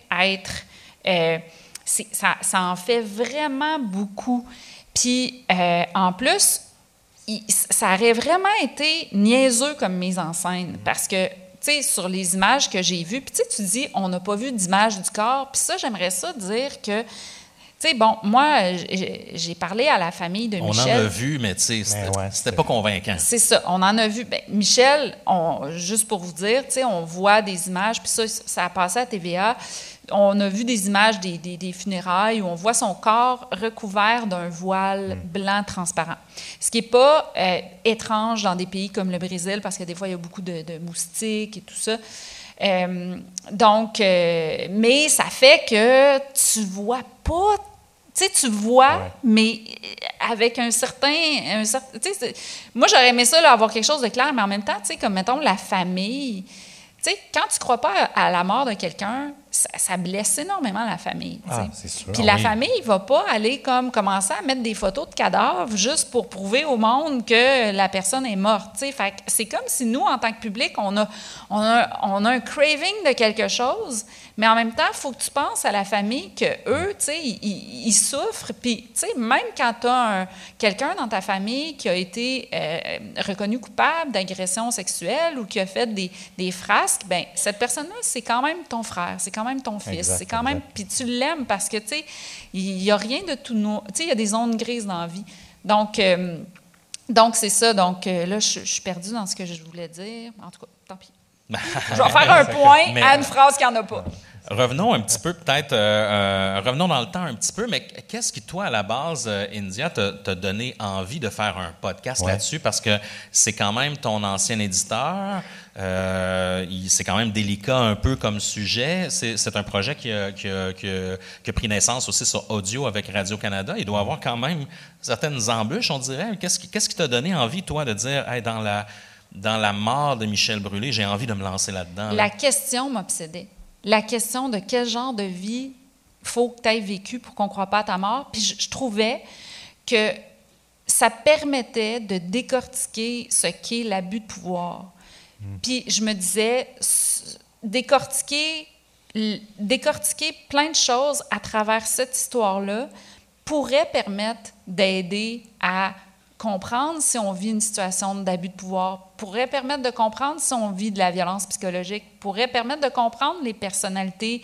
ça en fait vraiment beaucoup. Puis, en plus, ça aurait vraiment été niaiseux comme mise en scène, parce que, tu sais, sur les images que j'ai vues, puis tu dis, on n'a pas vu d'image du corps, puis ça, j'aimerais ça dire que, tu sais, bon, moi, j'ai parlé à la famille de Michel. On en a vu, mais tu sais, c'était pas convaincant. C'est ça, on en a vu. Bien, Michel, juste pour vous dire, tu sais, on voit des images, puis ça a passé à TVA. On a vu des images des funérailles où on voit son corps recouvert d'un voile blanc transparent. Ce qui n'est pas étrange dans des pays comme le Brésil, parce que des fois, il y a beaucoup de moustiques et tout ça. Mais ça fait que tu vois pas... Tu sais, tu vois, mais avec un certain tu sais, moi, j'aurais aimé ça, là, avoir quelque chose de clair, mais en même temps, tu sais, comme, mettons, la famille... Tu sais, quand tu ne crois pas à la mort de quelqu'un, ça blesse énormément la famille. Ah, c'est sûr. Puis la famille ne va pas aller commencer à mettre des photos de cadavres juste pour prouver au monde que la personne est morte. Fait que c'est comme si nous, en tant que public, on a un craving de quelque chose, mais en même temps, il faut que tu penses à la famille qu'eux, tu sais, ils souffrent. Puis, tu sais, même quand tu as quelqu'un dans ta famille qui a été reconnu coupable d'agression sexuelle ou qui a fait des frasques, bien, cette personne-là, c'est quand même ton frère, c'est quand même ton fils, c'est quand même... Puis tu l'aimes parce que, tu sais, il n'y a rien de tout... Tu sais, il y a des zones grises dans la vie. Donc c'est ça. Donc, là, je suis perdue dans ce que je voulais dire. En tout cas, tant pis. Je vais faire un point à une phrase qu'il n'y en a pas. Revenons un petit peu, peut-être, revenons dans le temps un petit peu, mais qu'est-ce qui, toi, à la base, India, t'a donné envie de faire un podcast là-dessus? Parce que c'est quand même ton ancien éditeur, c'est quand même délicat un peu comme sujet. C'est un projet qui a pris naissance aussi sur audio avec Radio-Canada. Il doit avoir quand même certaines embûches, on dirait. Qu'est-ce qui t'a donné envie, toi, de dire, hey, dans la mort de Michel Brûlé, j'ai envie de me lancer là-dedans? La question m'obsédait. La question de quel genre de vie faut que tu aies vécu pour qu'on ne croie pas à ta mort. Puis je trouvais que ça permettait de décortiquer ce qu'est l'abus de pouvoir. Puis je me disais, décortiquer plein de choses à travers cette histoire-là pourrait permettre d'aider à comprendre si on vit une situation d'abus de pouvoir, pourrait permettre de comprendre si on vit de la violence psychologique, pourrait permettre de comprendre les personnalités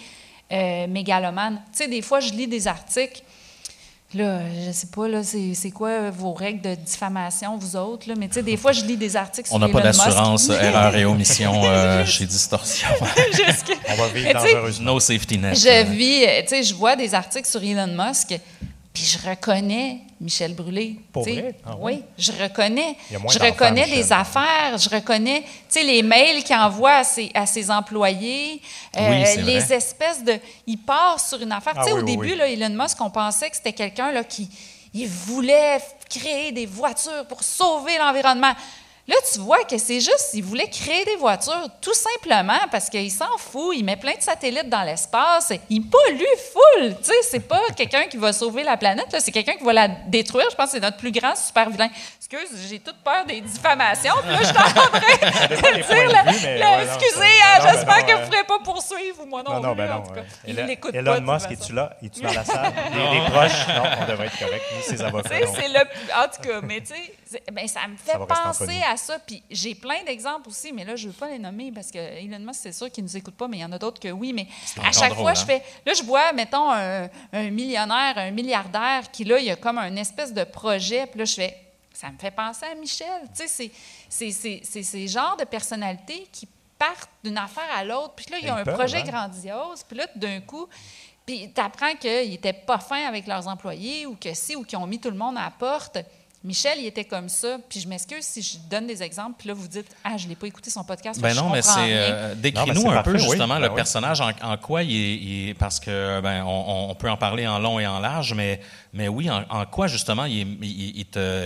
mégalomane. Tu sais, des fois, je lis des articles. Là, je sais pas, là, c'est quoi vos règles de diffamation, vous autres, là, mais tu sais, des fois, je lis des articles sur On n'a Elon pas d'assurance, Musk. erreur et omission chez Distorsion. On va vivre dangereusement. No safety net. Je vois des articles sur Elon Musk, puis je reconnais Michel Brûlé. Pour t'sais. vrai? Ah ouais? Oui, je reconnais. Il y a moins Je d'enfants, reconnais Michel. les affaires, je reconnais les mails qu'il envoie à ses employés, Oui, c'est les vrai. espèces de... Il part sur une affaire. Ah Tu sais, oui, au oui, début, oui. là, Elon Musk, on pensait que c'était quelqu'un là, qui il voulait créer des voitures pour sauver l'environnement. Là, tu vois que c'est juste, il voulait créer des voitures tout simplement parce qu'il s'en fout, il met plein de satellites dans l'espace, il pollue full, tu sais, c'est pas quelqu'un qui va sauver la planète, là, c'est quelqu'un qui va la détruire, je pense que c'est notre plus grand super vilain. Excuse, j'ai toute peur des diffamations, puis là, je suis en train de excusez, j'espère que vous ne ferez pas poursuivre, ou moi non plus, en tout cas. Il l'écoute pas, Elon de Musk, toute façon. es-tu là? Es-tu dans la salle? Les proches? Non, on devrait être correct. Nous, ses avocats. Tu sais, c'est le... En tout cas, mais tu sais, ben, ça me fait Ça va rester entre penser nous. à ça. Puis j'ai plein d'exemples aussi, mais là, je ne veux pas les nommer parce que Elon Musk, c'est sûr qu'il ne nous écoute pas, mais il y en a d'autres que oui. Mais à encore chaque drôle, fois, hein? je fais... Là, je vois, mettons, un millionnaire, un milliardaire qui, là, il a comme un espèce de projet. Puis là, je fais... Ça me fait penser à Michel. Tu sais, c'est ces genres de personnalités qui partent d'une affaire à l'autre. Puis là, il y a un projet grandiose. Puis là, d'un coup... Puis tu apprends qu'ils n'étaient pas fins avec leurs employés ou que si, ou qu'ils ont mis tout le monde à la porte. Michel, il était comme ça. Puis je m'excuse si je donne des exemples. Puis là, vous dites, je n'ai pas écouté son podcast. Ben je non, mais comprends c'est rien. décris-nous Non, mais un peu parfait, justement oui. le Ben oui. personnage en quoi il est parce que ben on peut en parler en long et en large, mais oui, en quoi justement il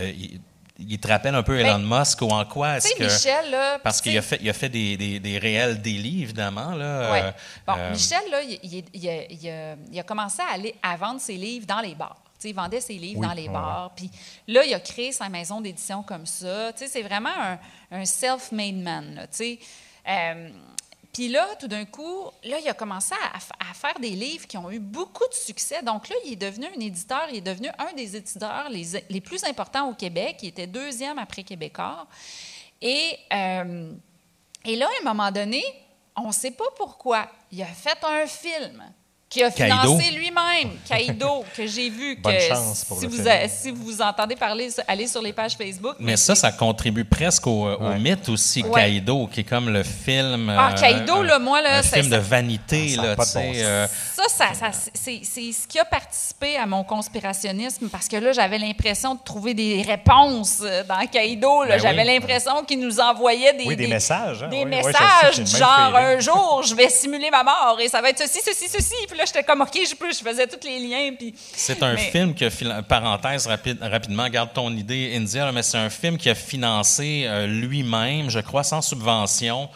te rappelle un peu Elon Musk ou en quoi Tu est-ce sais, que Michel, là... parce qu'il tu sais, a fait des réels délits évidemment là. ouais. Bon, Michel, là, il a commencé à aller à vendre ses livres dans les bars. Tu sais, il vendait ses livres dans les bars. Puis là, il a créé sa maison d'édition comme ça. Tu sais, c'est vraiment un self-made man, là, tu sais. Puis là, tout d'un coup, là, il a commencé à faire des livres qui ont eu beaucoup de succès. Donc là, il est devenu un éditeur, il est devenu un des éditeurs les plus importants au Québec. Il était 2e après Québécois. Et là, à un moment donné, on ne sait pas pourquoi, il a fait un film qui a financé lui-même, Kaido, que j'ai vu. Bonne que chance pour si le vous film. si vous entendez parler, allez sur les pages Facebook. Mais ça contribue presque au mythe aussi, Ouais. Kaido, qui est comme le film. Kaido, là, moi, là, un film de vanité, ça a là, pas tu de bon sais. c'est ce qui a participé à mon conspirationnisme, parce que là, j'avais l'impression de trouver des réponses dans Kaido. Là. Ben j'avais oui. l'impression qu'il nous envoyait des messages. Hein? Des Oui, oui, messages je sais, du j'ai le même genre, feeling. un jour, je vais simuler ma mort et ça va être ceci, ceci, ceci. Puis là, j'étais comme, OK, je faisais tous les liens. Puis... C'est un film qui a, parenthèse rapidement, garde ton idée, India, là, mais c'est un film qui a financé lui-même, je crois, sans subvention.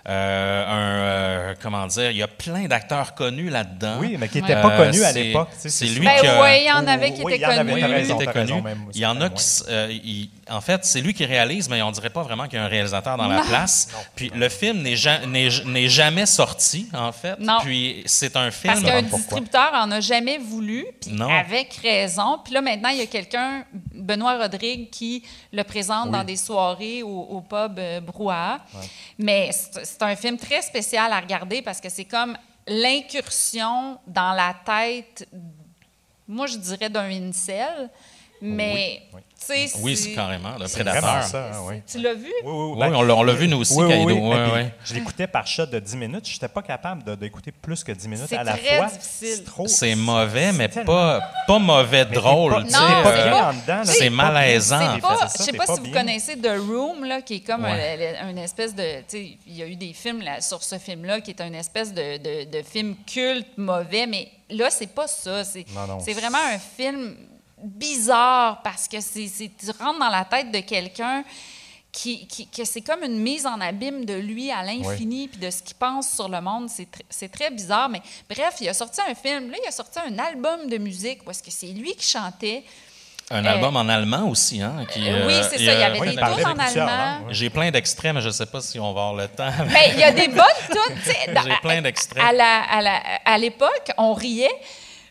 Comment dire, il y a plein d'acteurs connus là-dedans. Oui, mais qui n'étaient pas connus à c'est- l'époque. Tu sais, c'est sûr. lui Ben qui a- oui, il y en avait qui Oui, étaient il y en avait, connus. t'as Oui, raison, il était t'as connu. raison, même, Il y en a certains, qui... en fait, c'est lui qui réalise, mais on dirait pas vraiment qu'il y a un réalisateur dans la place. Puis le film n'est jamais sorti, en fait. Non. Puis c'est un film... Parce qu'un pourquoi. distributeur en a jamais voulu, puis Non. avec raison. Puis là, maintenant, il y a quelqu'un, Benoît Rodrigue, qui le présente dans des soirées au pub Brouhaha. Mais c'est un film très spécial à regarder parce que c'est comme l'incursion dans la tête, moi, je dirais d'un incel, mais, Oui. tu sais... Oui, c'est carrément, le C'est vraiment prédateur. ça, hein, oui. Tu l'as vu? Oui, on l'a vu nous aussi, Oui, Kaido. oui, Ouais, puis ouais. je l'écoutais par shot de 10 minutes. Je n'étais pas capable d'écouter plus que 10 minutes C'est à la très fois. difficile. trop- C'est mauvais, mais tellement- pas mauvais Mais drôle. t'es tu pas, sais, Non, t'es pas c'est bien pas- en dedans. là, c'est t'es pas malaisant. bien, C'est t'es pas, ça, je sais t'es pas si vous bien. connaissez The Room, là, qui est comme Ouais. une espèce de... Tu sais, il y a eu des films là, sur ce film-là qui est une espèce de film culte, mauvais, mais là, c'est pas ça. Non. C'est vraiment un film bizarre parce que tu rentres dans la tête de quelqu'un que c'est comme une mise en abîme de lui à l'infini puis de ce qu'il pense sur le monde. C'est très bizarre, mais bref, il a sorti un film. Là, il a sorti un album de musique où est-ce que c'est lui qui chantait. Un album en allemand aussi, hein? Oui, c'est ça. Il y avait oui, des il parlait tunes en de plusieurs allemand. langues, ouais. J'ai plein d'extraits, mais je ne sais pas si on va avoir le temps. Ben, il y a des bonnes tunes. Tu sais, J'ai plein d'extraits. À l'époque, on riait,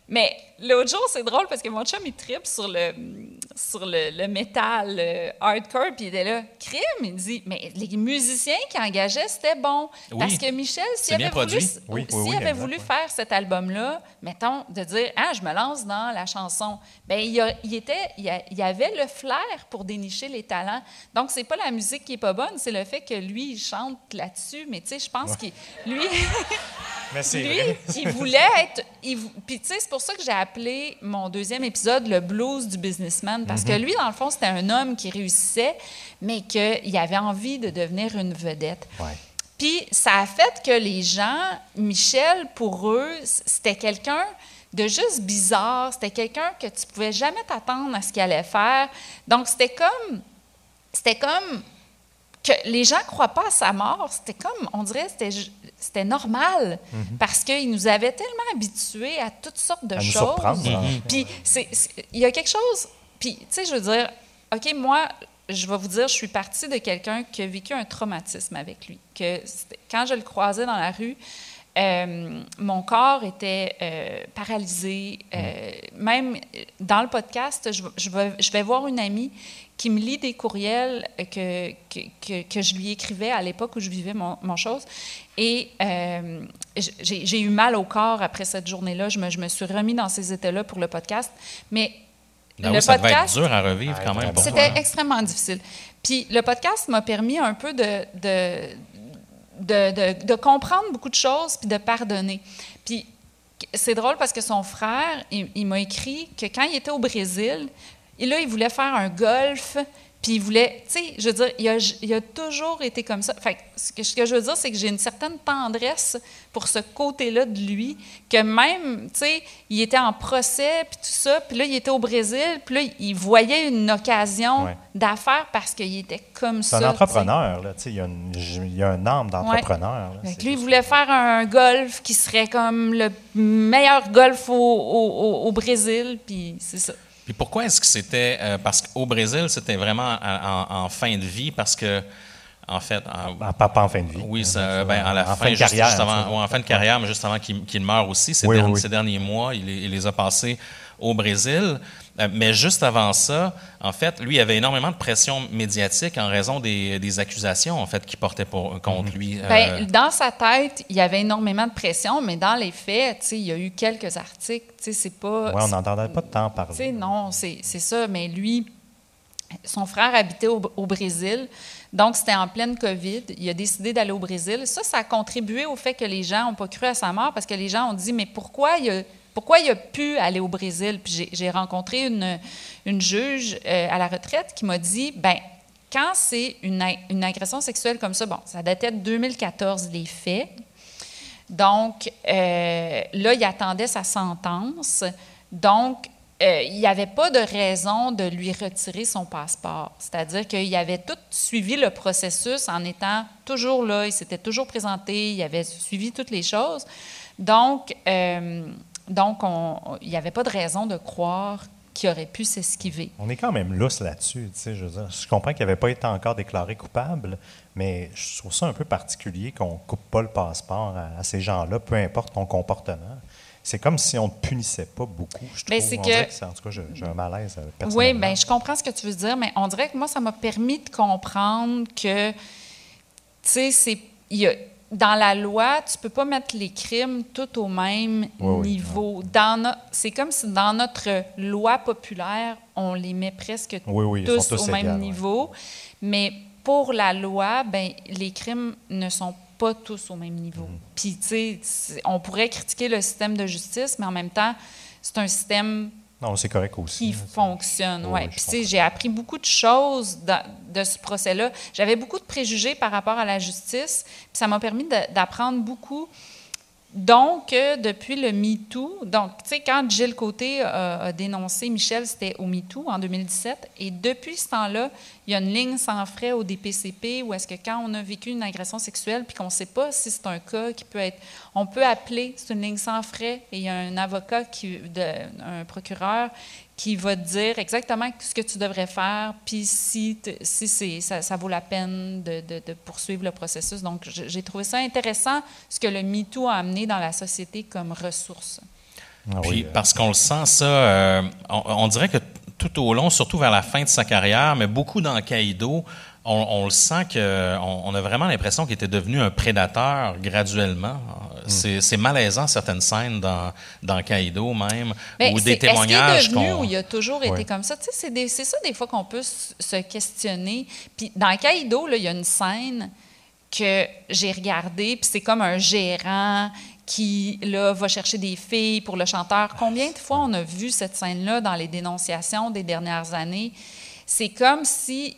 Mais l'autre jour, c'est drôle parce que mon chum, il trippe sur le métal hardcore, puis il était là, crime, il dit, mais les musiciens qui engageaient, c'était bon. Oui. Parce que Michel, s'il avait voulu voulu faire cet album-là, mettons, de dire, je me lance dans la chanson, bien, il y avait le flair pour dénicher les talents. Donc, c'est pas la musique qui est pas bonne, c'est le fait que lui, il chante là-dessus, mais tu sais, je pense qu'il... Lui... Mais c'est lui, vrai. il voulait être... Puis, tu sais, c'est pour ça que j'ai appelé mon deuxième épisode « Le blues du businessman », parce que lui, dans le fond, c'était un homme qui réussissait, mais qu'il avait envie de devenir une vedette. Ouais. Puis, ça a fait que les gens, Michel, pour eux, c'était quelqu'un de juste bizarre, c'était quelqu'un que tu pouvais jamais t'attendre à ce qu'il allait faire. Donc, c'était comme que les gens ne croient pas à sa mort. C'était comme, on dirait, c'était normal, parce qu'il nous avait tellement habitués à toutes sortes de À nous choses. surprendre. Puis, il y a quelque chose... Puis, tu sais, je veux dire, OK, moi, je vais vous dire, je suis partie de quelqu'un qui a vécu un traumatisme avec lui. Quand je le croisais dans la rue, mon corps était paralysé. Même dans le podcast, je vais voir une amie qui me lit des courriels que je lui écrivais à l'époque où je vivais mon chose. Et j'ai eu mal au corps après cette journée-là. Je me suis remis dans ces états-là pour le podcast. Mais Ben le oui, ça podcast, devait être dur à revivre quand même. c'était extrêmement difficile. Puis le podcast m'a permis un peu de comprendre beaucoup de choses puis de pardonner. Puis c'est drôle parce que son frère, il m'a écrit que quand il était au Brésil, il voulait faire un golf, puis il voulait, tu sais, je veux dire, il a toujours été comme ça. Fait que ce que je veux dire, c'est que j'ai une certaine tendresse pour ce côté-là de lui, que même, tu sais, il était en procès, puis tout ça, puis là, il était au Brésil, puis là, il voyait une occasion d'affaires parce qu'il était comme ça. C'est un entrepreneur, là, tu sais, il y a un âme d'entrepreneur. Là, lui, il voulait faire un golf qui serait comme le meilleur golf au Brésil, puis c'est ça. Puis pourquoi est-ce que c'était... parce qu'au Brésil, c'était vraiment en fin de vie, parce que, en fait... Pas en fin de vie. Oui, à la en fin, fin de carrière. Juste avant, en fin de carrière, mais juste avant qu'il meure aussi. Ces derniers mois, il les a passés au Brésil. Mais juste avant ça, en fait, lui, il avait énormément de pression médiatique en raison des accusations, en fait, qu'il portait contre lui. Dans sa tête, il y avait énormément de pression, mais dans les faits, tu sais, il y a eu quelques articles, tu sais, c'est pas... Oui, on n'entendait pas de temps parler. Tu sais, non, c'est ça, mais lui, son frère habitait au Brésil, donc c'était en pleine COVID. Il a décidé d'aller au Brésil. Ça a contribué au fait que les gens n'ont pas cru à sa mort, parce que les gens ont dit, mais pourquoi il a pu aller au Brésil? Puis j'ai rencontré une juge à la retraite qui m'a dit, quand c'est une agression sexuelle comme ça, ça datait de 2014, les faits. Donc, là, il attendait sa sentence. Donc, il n'y avait pas de raison de lui retirer son passeport. C'est-à-dire qu'il avait tout suivi le processus en étant toujours là. Il s'était toujours présenté, il avait suivi toutes les choses. Donc, il n'y avait pas de raison de croire qu'il aurait pu s'esquiver. On est quand même lousse là-dessus. Tu sais, je comprends qu'il n'avait pas été encore déclaré coupable, mais je trouve ça un peu particulier qu'on ne coupe pas le passeport à ces gens-là, peu importe ton comportement. C'est comme si on ne punissait pas beaucoup, je trouve. En tout cas, j'ai un malaise personnellement. Oui, je comprends ce que tu veux dire, mais on dirait que moi, ça m'a permis de comprendre que, tu sais, dans la loi, tu ne peux pas mettre les crimes tous au même niveau. C'est comme si dans notre loi populaire, on les met presque tous au même niveau. Mais pour la loi, les crimes ne sont pas tous au même niveau. Puis, tu sais, on pourrait critiquer le système de justice, mais en même temps, c'est un système... Non, c'est correct aussi. Qui fonctionne, oui. Puis, tu sais, j'ai appris beaucoup de choses de ce procès-là. J'avais beaucoup de préjugés par rapport à la justice, puis ça m'a permis d'apprendre beaucoup. Donc, depuis le MeToo, donc, tu sais, quand Gilles Côté a dénoncé Michel, c'était au MeToo en 2017, et depuis ce temps-là, il y a une ligne sans frais au DPCP où est-ce que quand on a vécu une agression sexuelle puis qu'on ne sait pas si c'est un cas qui peut être... On peut appeler, c'est une ligne sans frais, et il y a un avocat, un procureur, qui va te dire exactement ce que tu devrais faire, puis si ça vaut la peine de poursuivre le processus. Donc, j'ai trouvé ça intéressant, ce que le MeToo a amené dans la société comme ressource. Puis parce qu'on le sent, ça, on dirait que tout au long, surtout vers la fin de sa carrière, mais beaucoup dans Kaïdo, on le sent qu'on a vraiment l'impression qu'il était devenu un prédateur graduellement. C'est malaisant, certaines scènes dans Kaïdo même, ou des témoignages. Est-ce qu'il est devenu ou il a toujours été comme ça? Tu sais, c'est ça des fois qu'on peut se questionner. Puis dans Kaïdo, là, il y a une scène que j'ai regardée, puis c'est comme un gérant qui, là, va chercher des filles pour le chanteur. Combien de fois on a vu cette scène-là dans les dénonciations des dernières années? C'est comme si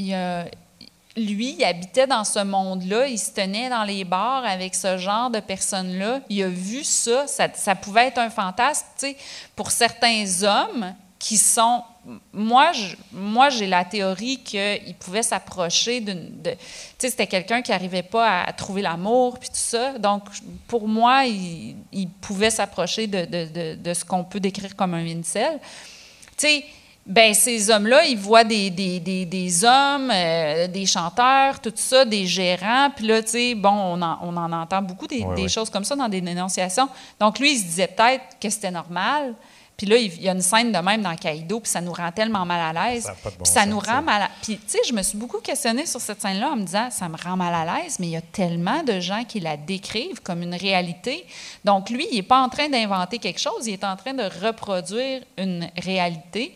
lui, il habitait dans ce monde-là, il se tenait dans les bars avec ce genre de personnes-là. Il a vu ça, ça pouvait être un fantasme. Tu sais, pour certains hommes qui sont... Moi, j'ai la théorie qu'il pouvait s'approcher tu sais, c'était quelqu'un qui n'arrivait pas à trouver l'amour, puis tout ça. Donc, pour moi, il pouvait s'approcher de ce qu'on peut décrire comme un incel. Tu sais, ben ces hommes-là, ils voient des hommes, des chanteurs, tout ça, des gérants. Puis là, tu sais, bon, on en entend beaucoup des choses comme ça dans des dénonciations. Donc, lui, il se disait peut-être que c'était normal. Puis là, il y a une scène de même dans Kaïdo, puis ça nous rend tellement mal à l'aise. Ça nous rend mal à... Puis, tu sais, je me suis beaucoup questionnée sur cette scène-là en me disant, ça me rend mal à l'aise, mais il y a tellement de gens qui la décrivent comme une réalité. Donc, lui, il n'est pas en train d'inventer quelque chose, il est en train de reproduire une réalité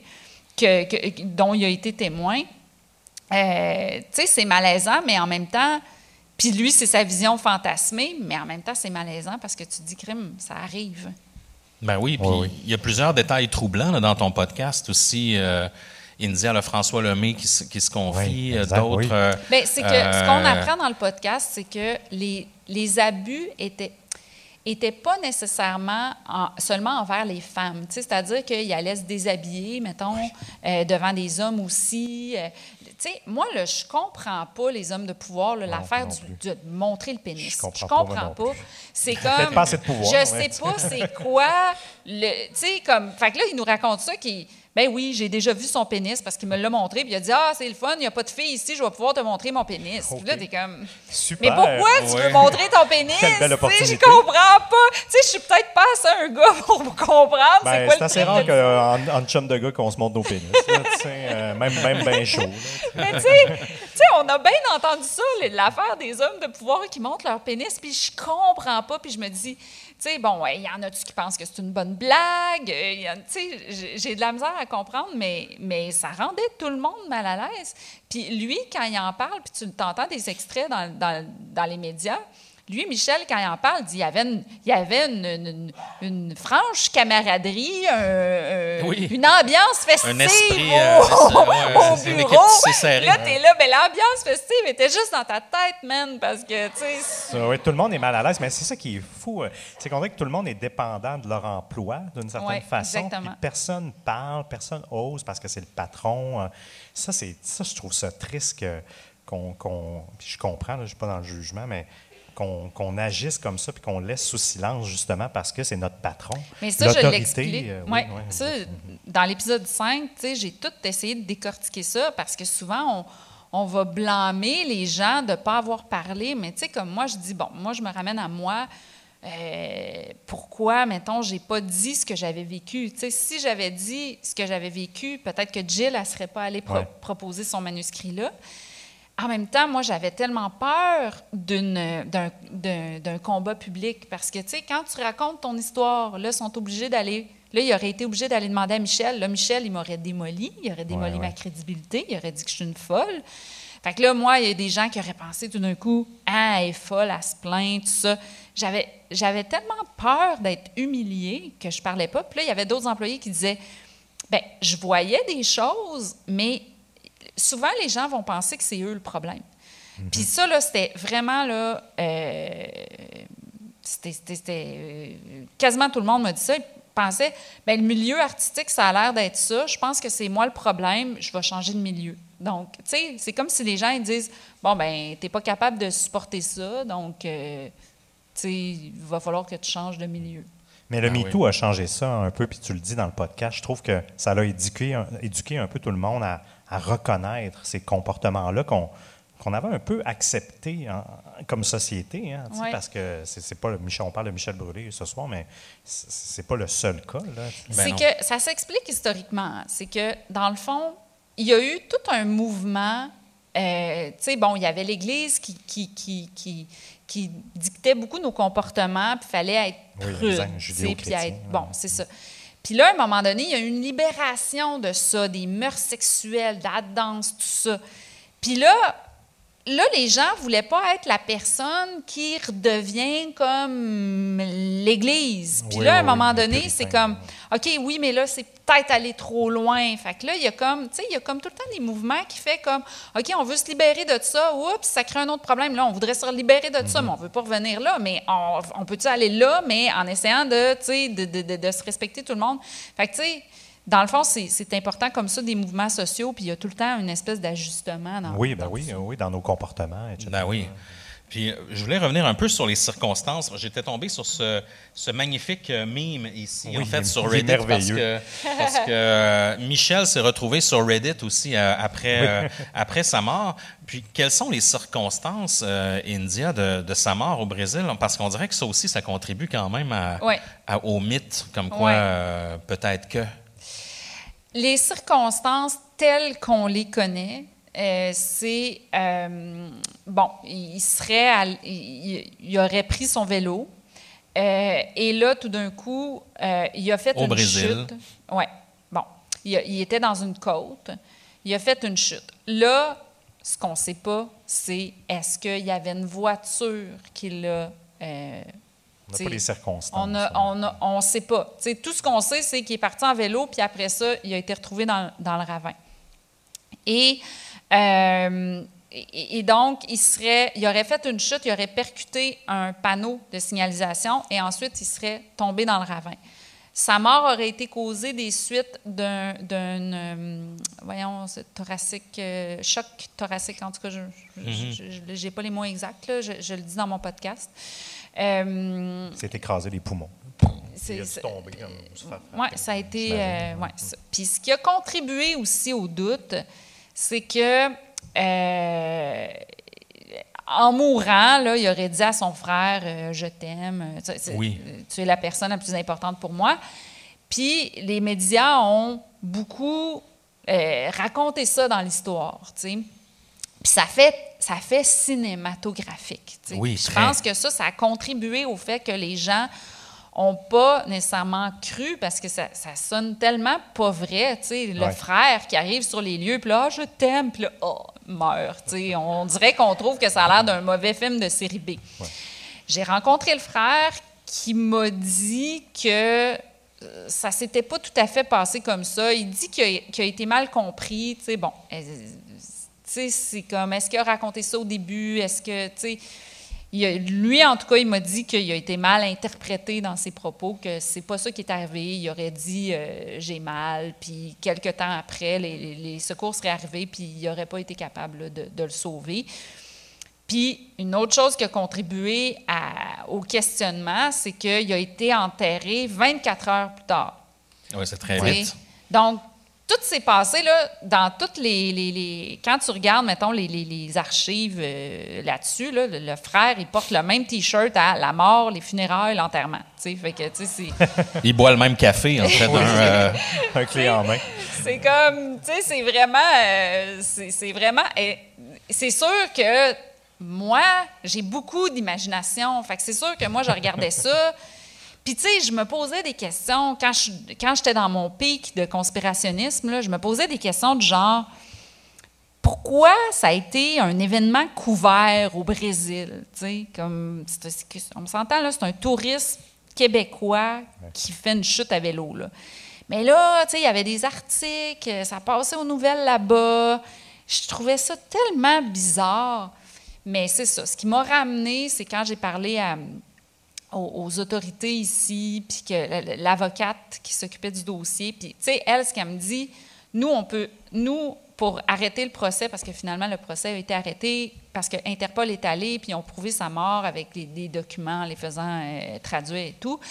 dont il a été témoin. Tu sais, c'est malaisant, mais en même temps... Puis lui, c'est sa vision fantasmée, mais en même temps, c'est malaisant parce que tu te dis, crime, ça arrive. Ben oui, puis il y a plusieurs détails troublants là, dans ton podcast aussi. India, François Lemay qui se confie, d'autres... Bien, c'est que ce qu'on apprend dans le podcast, c'est que les abus étaient pas nécessairement seulement envers les femmes. Tu sais, c'est-à-dire qu'il allait se déshabiller, mettons, devant des hommes aussi. Tu sais, moi, là, je comprends pas les hommes de pouvoir, là, l'affaire de montrer le pénis. Je comprends pas. C'est comme... Pas assez de pouvoir, je sais pas c'est quoi... Tu sais, comme... Fait que là, il nous raconte ça qui... Ben oui, j'ai déjà vu son pénis parce qu'il me l'a montré. Puis il a dit, c'est le fun, il n'y a pas de fille ici, je vais pouvoir te montrer mon pénis. Puis là, t'es comme, super. Mais pourquoi tu veux montrer ton pénis? Quelle belle opportunité. Je comprends pas. Tu sais, je suis peut-être pas assez un gars pour comprendre. Ben, c'est assez rare qu'en chum de gars qu'on se montre nos pénis. Là, même bien chaud. Là. Mais tu sais, on a bien entendu ça, l'affaire des hommes de pouvoir qui montrent leur pénis. Puis je comprends pas. Puis je me dis... Tu sais, bon, il y en a-tu qui pensent que c'est une bonne blague? Tu sais, j'ai de la misère à comprendre, mais ça rendait tout le monde mal à l'aise. Puis lui, quand il en parle, puis tu t'entends des extraits dans les médias, lui, Michel, quand il en parle, dit qu'il y avait une franche camaraderie, une ambiance festive un esprit, au bureau. Serré. Là, t'es là, ben l'ambiance festive était juste dans ta tête, man, parce que, tu sais... Oui, tout le monde est mal à l'aise, mais c'est ça qui est fou. C'est qu'on dirait que tout le monde est dépendant de leur emploi, d'une certaine façon. Puis personne parle, personne ose parce que c'est le patron. Ça, je trouve ça triste puis je comprends, là, je ne suis pas dans le jugement, mais... Qu'on agisse comme ça puis qu'on laisse sous silence, justement, parce que c'est notre patron. Mais ça, je l'explique. Ça, dans l'épisode 5, j'ai tout essayé de décortiquer ça parce que souvent, on va blâmer les gens de ne pas avoir parlé. Mais tu sais, comme moi, je dis, bon, moi, je me ramène à moi. Pourquoi, mettons, j'ai pas dit ce que j'avais vécu? Tu sais, si j'avais dit ce que j'avais vécu, peut-être que Jill, elle ne serait pas allée proposer son manuscrit-là. En même temps, moi, j'avais tellement peur d'un combat public parce que, tu sais, quand tu racontes ton histoire, là, ils sont obligés d'aller... Là, il aurait été obligé d'aller demander à Michel. Là, Michel, il m'aurait démoli. Il aurait démoli ma crédibilité. Il aurait dit que je suis une folle. Fait que là, moi, il y a des gens qui auraient pensé tout d'un coup, « Ah, elle est folle, elle se plaint, tout ça. » J'avais tellement peur d'être humiliée que je parlais pas. Puis là, il y avait d'autres employés qui disaient, « Bien, je voyais des choses, mais... » Souvent, les gens vont penser que c'est eux le problème. Puis ça, là, c'était vraiment, là, quasiment tout le monde m'a dit ça. Ils pensaient, bien, le milieu artistique, ça a l'air d'être ça. Je pense que c'est moi le problème, je vais changer de milieu. Donc, tu sais, c'est comme si les gens ils disent, bon, ben, t'es pas capable de supporter ça, donc, tu sais, il va falloir que tu changes de milieu. Mais le MeToo a changé ça un peu, puis tu le dis dans le podcast. Je trouve que ça a éduqué un peu tout le monde à reconnaître ces comportements-là qu'on qu'on avait un peu accepté comme société, hein, Ouais. parce que c'est pas on parle de Michel Brûlé ce soir, mais c'est pas le seul cas. Là. C'est que ça s'explique historiquement. C'est que, dans le fond, il y a eu tout un mouvement. Tu sais, bon, il y avait l'Église qui dictait beaucoup nos comportements, puis il fallait être prude. Judéo-chrétiens. Bon, c'est ça. Puis là, à un moment donné, il y a eu une libération de ça, des mœurs sexuelles, de la danse, tout ça. Puis là, les gens ne voulaient pas être la personne qui redevient comme l'Église. Puis là, à un moment donné, c'est comme, OK, oui, mais là, c'est peut-être aller trop loin. Fait que là, il y a comme tout le temps des mouvements qui fait comme, OK, on veut se libérer de ça. Oups, ça crée un autre problème. Là, on voudrait se libérer de ça, mais on ne veut pas revenir là. Mais on peut-tu aller là, mais en essayant de se respecter tout le monde? Fait que, tu sais, dans le fond, c'est important comme ça, des mouvements sociaux, puis il y a tout le temps une espèce d'ajustement. Oui, dans nos comportements, etc. Ben oui. Puis, je voulais revenir un peu sur les circonstances. J'étais tombé sur ce magnifique meme ici, en fait, sur Reddit, parce que Michel s'est retrouvé sur Reddit aussi après sa mort. Puis, quelles sont les circonstances, India, de sa mort au Brésil? Parce qu'on dirait que ça aussi, ça contribue quand même au mythe, comme quoi peut-être que... Les circonstances telles qu'on les connaît, c'est, bon, il aurait pris son vélo et là, tout d'un coup, il a fait une chute. Oui, bon, il était dans une côte, il a fait une chute. Là, ce qu'on ne sait pas, c'est est-ce qu'il y avait une voiture qui l'a... On n'a pas les circonstances. On ne sait pas. T'sais, tout ce qu'on sait, c'est qu'il est parti en vélo, puis après ça, il a été retrouvé dans le ravin. Et donc, il aurait fait une chute, il aurait percuté un panneau de signalisation et ensuite, il serait tombé dans le ravin. Sa mort aurait été causée des suites d'un choc thoracique. En tout cas, je n'ai pas les mots exacts, là, je le dis dans mon podcast. C'est écrasé les poumons. Il a dû tomber Oui, ça a été... ça. Puis ce qui a contribué aussi au doute, c'est que en mourant, là, il aurait dit à son frère je t'aime, tu es la personne la plus importante pour moi. Puis les médias ont beaucoup raconté ça dans l'histoire, tu sais. Puis ça fait cinématographique. Oui, je pense que ça a contribué au fait que les gens n'ont pas nécessairement cru, parce que ça sonne tellement pas vrai. Le frère qui arrive sur les lieux, puis là, je t'aime, puis là, meurt. On dirait qu'on trouve que ça a l'air d'un mauvais film de série B. Ouais. J'ai rencontré le frère qui m'a dit que ça s'était pas tout à fait passé comme ça. Il dit qu'il a été mal compris. Bon, c'est comme, est-ce qu'il a raconté ça au début? Est-ce que, lui, en tout cas, il m'a dit qu'il a été mal interprété dans ses propos, que c'est pas ça qui est arrivé. Il aurait dit j'ai mal, puis quelques temps après, les secours seraient arrivés, puis il n'aurait pas été capable de le sauver. Puis, une autre chose qui a contribué au questionnement, c'est qu'il a été enterré 24 heures plus tard. Oui, c'est très vite. Donc, tout s'est passé là, dans toutes les quand tu regardes, mettons, les archives là-dessus, là, le frère, il porte le même T-shirt à la mort, les funérailles, l'enterrement. Fait que, il boit le même café, en fait, un clé en main. C'est comme, c'est vraiment... c'est sûr que moi, j'ai beaucoup d'imagination. Fait que c'est sûr que moi, je regardais ça... Puis, tu sais, je me posais des questions, quand j'étais dans mon pic de conspirationnisme, là, je me posais des questions du genre, pourquoi ça a été un événement couvert au Brésil? Tu sais, comme, on s'entend, là, c'est un touriste québécois qui fait une chute à vélo, là. Mais là, tu sais, il y avait des articles, ça passait aux nouvelles là-bas. Je trouvais ça tellement bizarre. Mais c'est ça, ce qui m'a ramené, c'est quand j'ai parlé aux autorités ici, puis que l'avocate qui s'occupait du dossier, puis, tu sais, elle, ce qu'elle me dit, nous, pour arrêter le procès, parce que finalement, le procès a été arrêté parce que Interpol est allé, puis ils ont prouvé sa mort avec des documents, les faisant traduire et tout.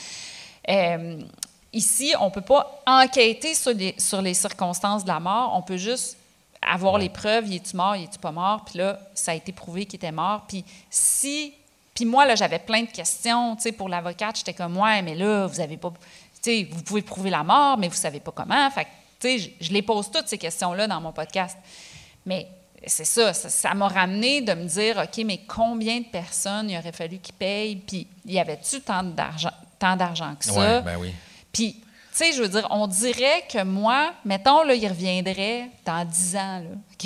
Ici, on ne peut pas enquêter sur les circonstances de la mort, on peut juste avoir les preuves, il est-tu mort, il est-tu pas mort? Puis là, ça a été prouvé qu'il était mort. Puis moi, là, j'avais plein de questions, tu sais, pour l'avocate, j'étais comme, ouais, mais là, vous avez pas, tu sais, vous pouvez prouver la mort, mais vous savez pas comment. Fait que, tu sais, je les pose toutes ces questions-là dans mon podcast. Mais c'est ça m'a ramené de me dire, OK, mais combien de personnes il aurait fallu qu'ils payent? Puis, y avait-tu tant d'argent que ça? Oui, ben oui. Puis, tu sais, je veux dire, on dirait que moi, mettons, là, il reviendrait dans 10 ans, là, OK?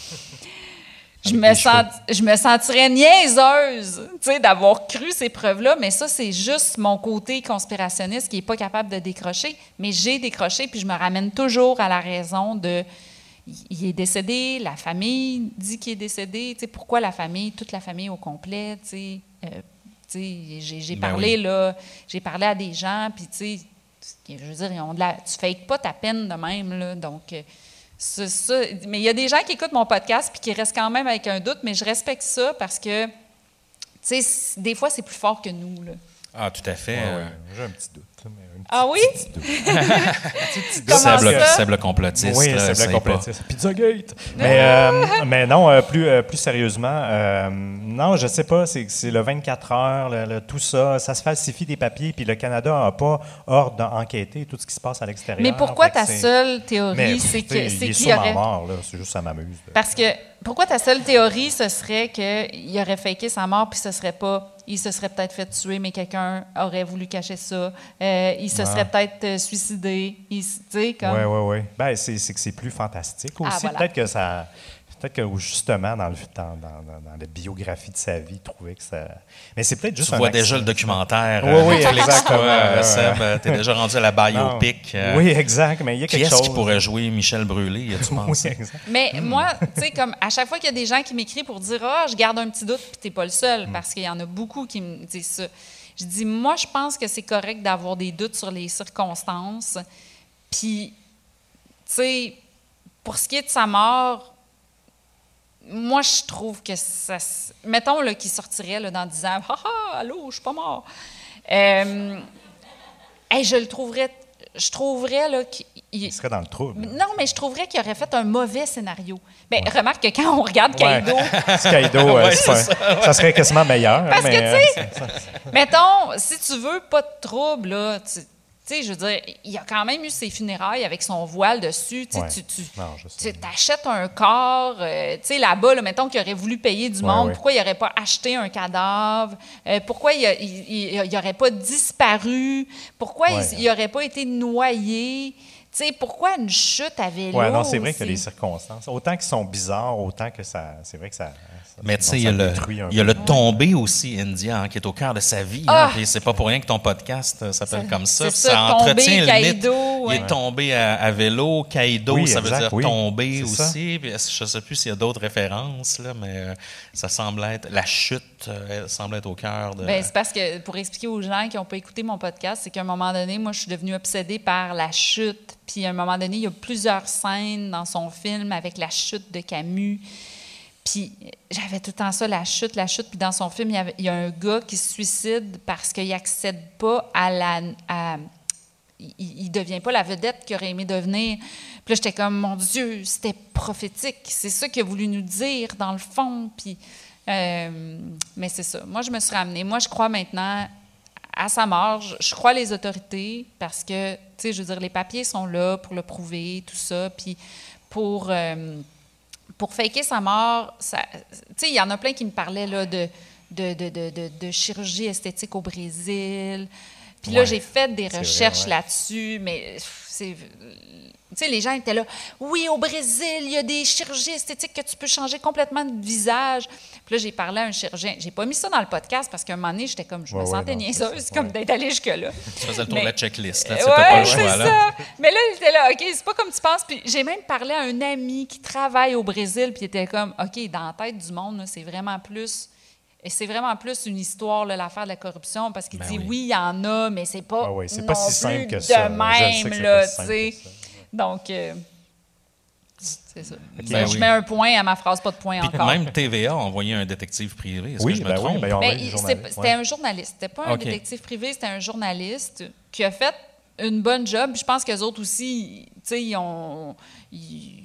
Je me sentirais niaiseuse, tu sais, d'avoir cru ces preuves-là, mais ça, c'est juste mon côté conspirationniste qui n'est pas capable de décrocher. Mais j'ai décroché, puis je me ramène toujours à la raison de... Il est décédé, la famille dit qu'il est décédé. Tu sais, pourquoi la famille, toute la famille au complet, tu sais, j'ai parlé, oui. là, j'ai parlé à des gens, puis tu sais, je veux dire, tu fakes pas ta peine de même, là, donc... c'est ça. Mais il y a des gens qui écoutent mon podcast puis qui restent quand même avec un doute, mais je respecte ça parce que, tu sais, des fois, c'est plus fort que nous, là. Ah, tout à fait. Ouais. J'ai un petit doute. Mais Ah oui? Petit doute. Comment ça? Seb le complotiste. Oui, là, c'est le complotiste. Pizzagate! Mais non, plus sérieusement, non, je sais pas, c'est le 24 heures, tout ça, ça se falsifie des papiers, puis le Canada n'a pas ordre d'enquêter tout ce qui se passe à l'extérieur. Mais pourquoi Fait que ta seule théorie, c'est il est qu'il y sûrement aurait... mort, là, c'est juste ça m'amuse. Parce que, pourquoi ta seule théorie, ce serait qu'il aurait faké sa mort, puis ce serait pas... Il se serait peut-être fait tuer, mais quelqu'un aurait voulu cacher ça. Il se serait peut-être suicidé. Tu sais, comme... Oui. Ben, c'est que c'est plus fantastique aussi. Voilà. Peut-être que justement, dans la biographie de sa vie, il trouvait que ça... Mais c'est peut-être juste Tu vois déjà le documentaire. Oui, Netflix, exactement. toi, Seb, t'es déjà rendu à la biopic. Oui, exact, mais il y a Qui quelque est-ce chose... qui pourrait jouer Michel Brûlé, tu penses? Oui, exact. Mais moi, tu sais, comme à chaque fois qu'il y a des gens qui m'écrivent pour dire « Ah, je garde un petit doute », puis t'es pas le seul, parce qu'il y en a beaucoup qui me disent ça. Je dis, moi, je pense que c'est correct d'avoir des doutes sur les circonstances. Puis, tu sais, pour ce qui est de sa mort, moi, je trouve que ça... Mettons là, qu'il sortirait là, dans 10 ans, « Ah ah, allô, je suis pas mort. » Je trouverais là, Il serait dans le trouble. Non, mais je trouverais qu'il aurait fait un mauvais scénario. Bien, remarque que quand on regarde Kaido... Kaido, ça serait quasiment meilleur. Parce mais, que, tu sais, mettons, si tu veux pas de trouble, là, tu sais, je veux dire, il a quand même eu ses funérailles avec son voile dessus. Tu t'achètes un corps, tu sais, là-bas, là, mettons qu'il aurait voulu payer du monde, pourquoi il n'aurait pas acheté un cadavre? Pourquoi il n'aurait pas disparu? Pourquoi il n'aurait pas été noyé? Tu sais, pourquoi une chute à vélo? Oui, non, c'est vrai que les circonstances, autant qu'ils sont bizarres, autant que ça... C'est vrai que ça... Mais tu sais, il y a le tombé aussi, India, qui est au cœur de sa vie. Puis c'est pas pour rien que ton podcast s'appelle comme ça. Ça entretient le mythe. Il est tombé à vélo. Kaido, ça veut dire tomber aussi. Puis, je ne sais plus s'il y a d'autres références, là, mais ça semble être... La chute semble être au cœur de... Bien, c'est parce que, pour expliquer aux gens qui n'ont pas écouté mon podcast, c'est qu'à un moment donné, moi, je suis devenue obsédée par la chute. Puis à un moment donné, il y a plusieurs scènes dans son film avec la chute de Camus. Puis j'avais tout le temps ça, la chute. Puis dans son film, il y a un gars qui se suicide parce qu'il n'accède pas il ne devient pas la vedette qu'il aurait aimé devenir. Puis là, j'étais comme, mon Dieu, c'était prophétique. C'est ça qu'il a voulu nous dire, dans le fond. Puis, mais c'est ça. Moi, je me suis ramenée. Moi, je crois maintenant à sa mort. Je crois les autorités parce que, tu sais, je veux dire, les papiers sont là pour le prouver, tout ça. Puis pour faker sa mort, tu sais, il y en a plein qui me parlaient là, de chirurgie esthétique au Brésil. Puis là, j'ai fait des recherches là-dessus, mais c'est... Tu sais, les gens étaient là, oui, au Brésil, il y a des chirurgies esthétiques que tu peux changer complètement de visage. Puis là, j'ai parlé à un chirurgien. J'ai pas mis ça dans le podcast parce qu'à un moment donné, j'étais comme, je me sentais niaiseuse, comme d'être allée jusque-là. Tu faisais le tour de la checklist, là, tu n'as pas le choix, là. Ça. Mais là, j'étais là, OK, c'est pas comme tu penses. Puis j'ai même parlé à un ami qui travaille au Brésil, puis il était comme, OK, dans la tête du monde, là, c'est vraiment plus une histoire, là, l'affaire de la corruption, parce qu'il dit, oui, il y en a, mais c'est pas, c'est non pas si plus simple que ça. de même, là, tu sais. Donc, c'est ça. Ben je mets un point à ma phrase, pas de point puis encore. Même TVA a envoyé un détective privé. Est-ce que je me trompe? C'était un journaliste. C'était pas un détective privé, c'était un journaliste qui a fait une bonne job. Je pense qu'eux autres aussi, tu sais, ils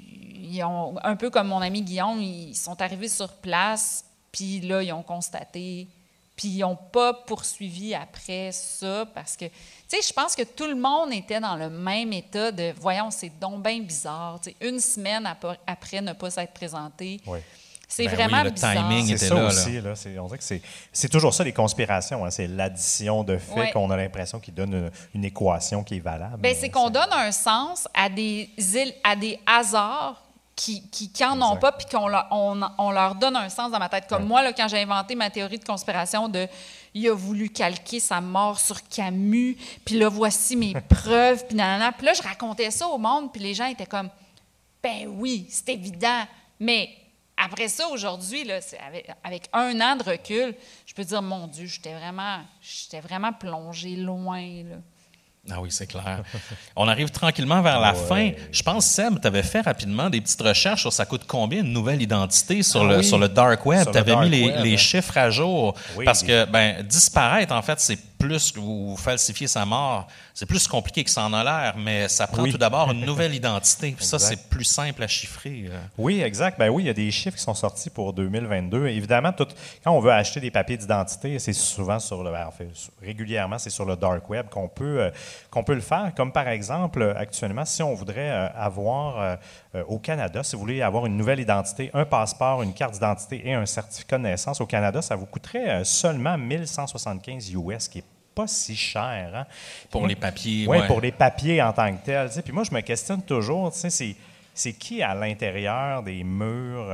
ils ont, un peu comme mon ami Guillaume, ils sont arrivés sur place, puis là, ils ont constaté, puis ils n'ont pas poursuivi après ça, parce que, tu sais, je pense que tout le monde était dans le même état de, voyons, c'est donc bien bizarre, tu sais, une semaine après ne pas s'être présenté. Oui. C'est vraiment le bizarre. timing C'est était ça là. aussi. Là. On dirait que c'est toujours ça, les conspirations. Hein. C'est l'addition de faits qu'on a l'impression qu'ils donnent une équation qui est valable. Bien, c'est qu'on donne un sens à des hasards qui n'en ont pas, puis qu'on on leur donne un sens dans ma tête. Comme moi, là, quand j'ai inventé ma théorie de conspiration il a voulu calquer sa mort sur Camus, puis là, voici mes preuves, puis nanana. Puis là, je racontais ça au monde, puis les gens étaient comme, ben oui, c'est évident, mais... Après ça, aujourd'hui, là, avec 1 an de recul, je peux dire, mon Dieu, j'étais vraiment plongée loin. Là. Ah oui, c'est clair. On arrive tranquillement vers la fin. Je pense, Seb, tu avais fait rapidement des petites recherches sur ça coûte combien une nouvelle identité sur le dark web. Tu avais mis les chiffres à jour. Oui, parce que disparaître, en fait, c'est plus ou falsifier sa mort, c'est plus compliqué que ça en a l'air, mais ça prend tout d'abord une nouvelle identité. Puis ça, c'est plus simple à chiffrer. Oui, exact. Ben oui, il y a des chiffres qui sont sortis pour 2022. Évidemment, quand on veut acheter des papiers d'identité, c'est souvent régulièrement, c'est sur le dark web qu'on peut le faire. Comme par exemple, actuellement, si on voudrait avoir au Canada, si vous voulez avoir une nouvelle identité, un passeport, une carte d'identité et un certificat de naissance au Canada, ça vous coûterait seulement 1175 US, qui est pas si cher. Hein? Pour les papiers. Oui, pour les papiers en tant que tels. Puis moi, je me questionne toujours, c'est qui à l'intérieur des murs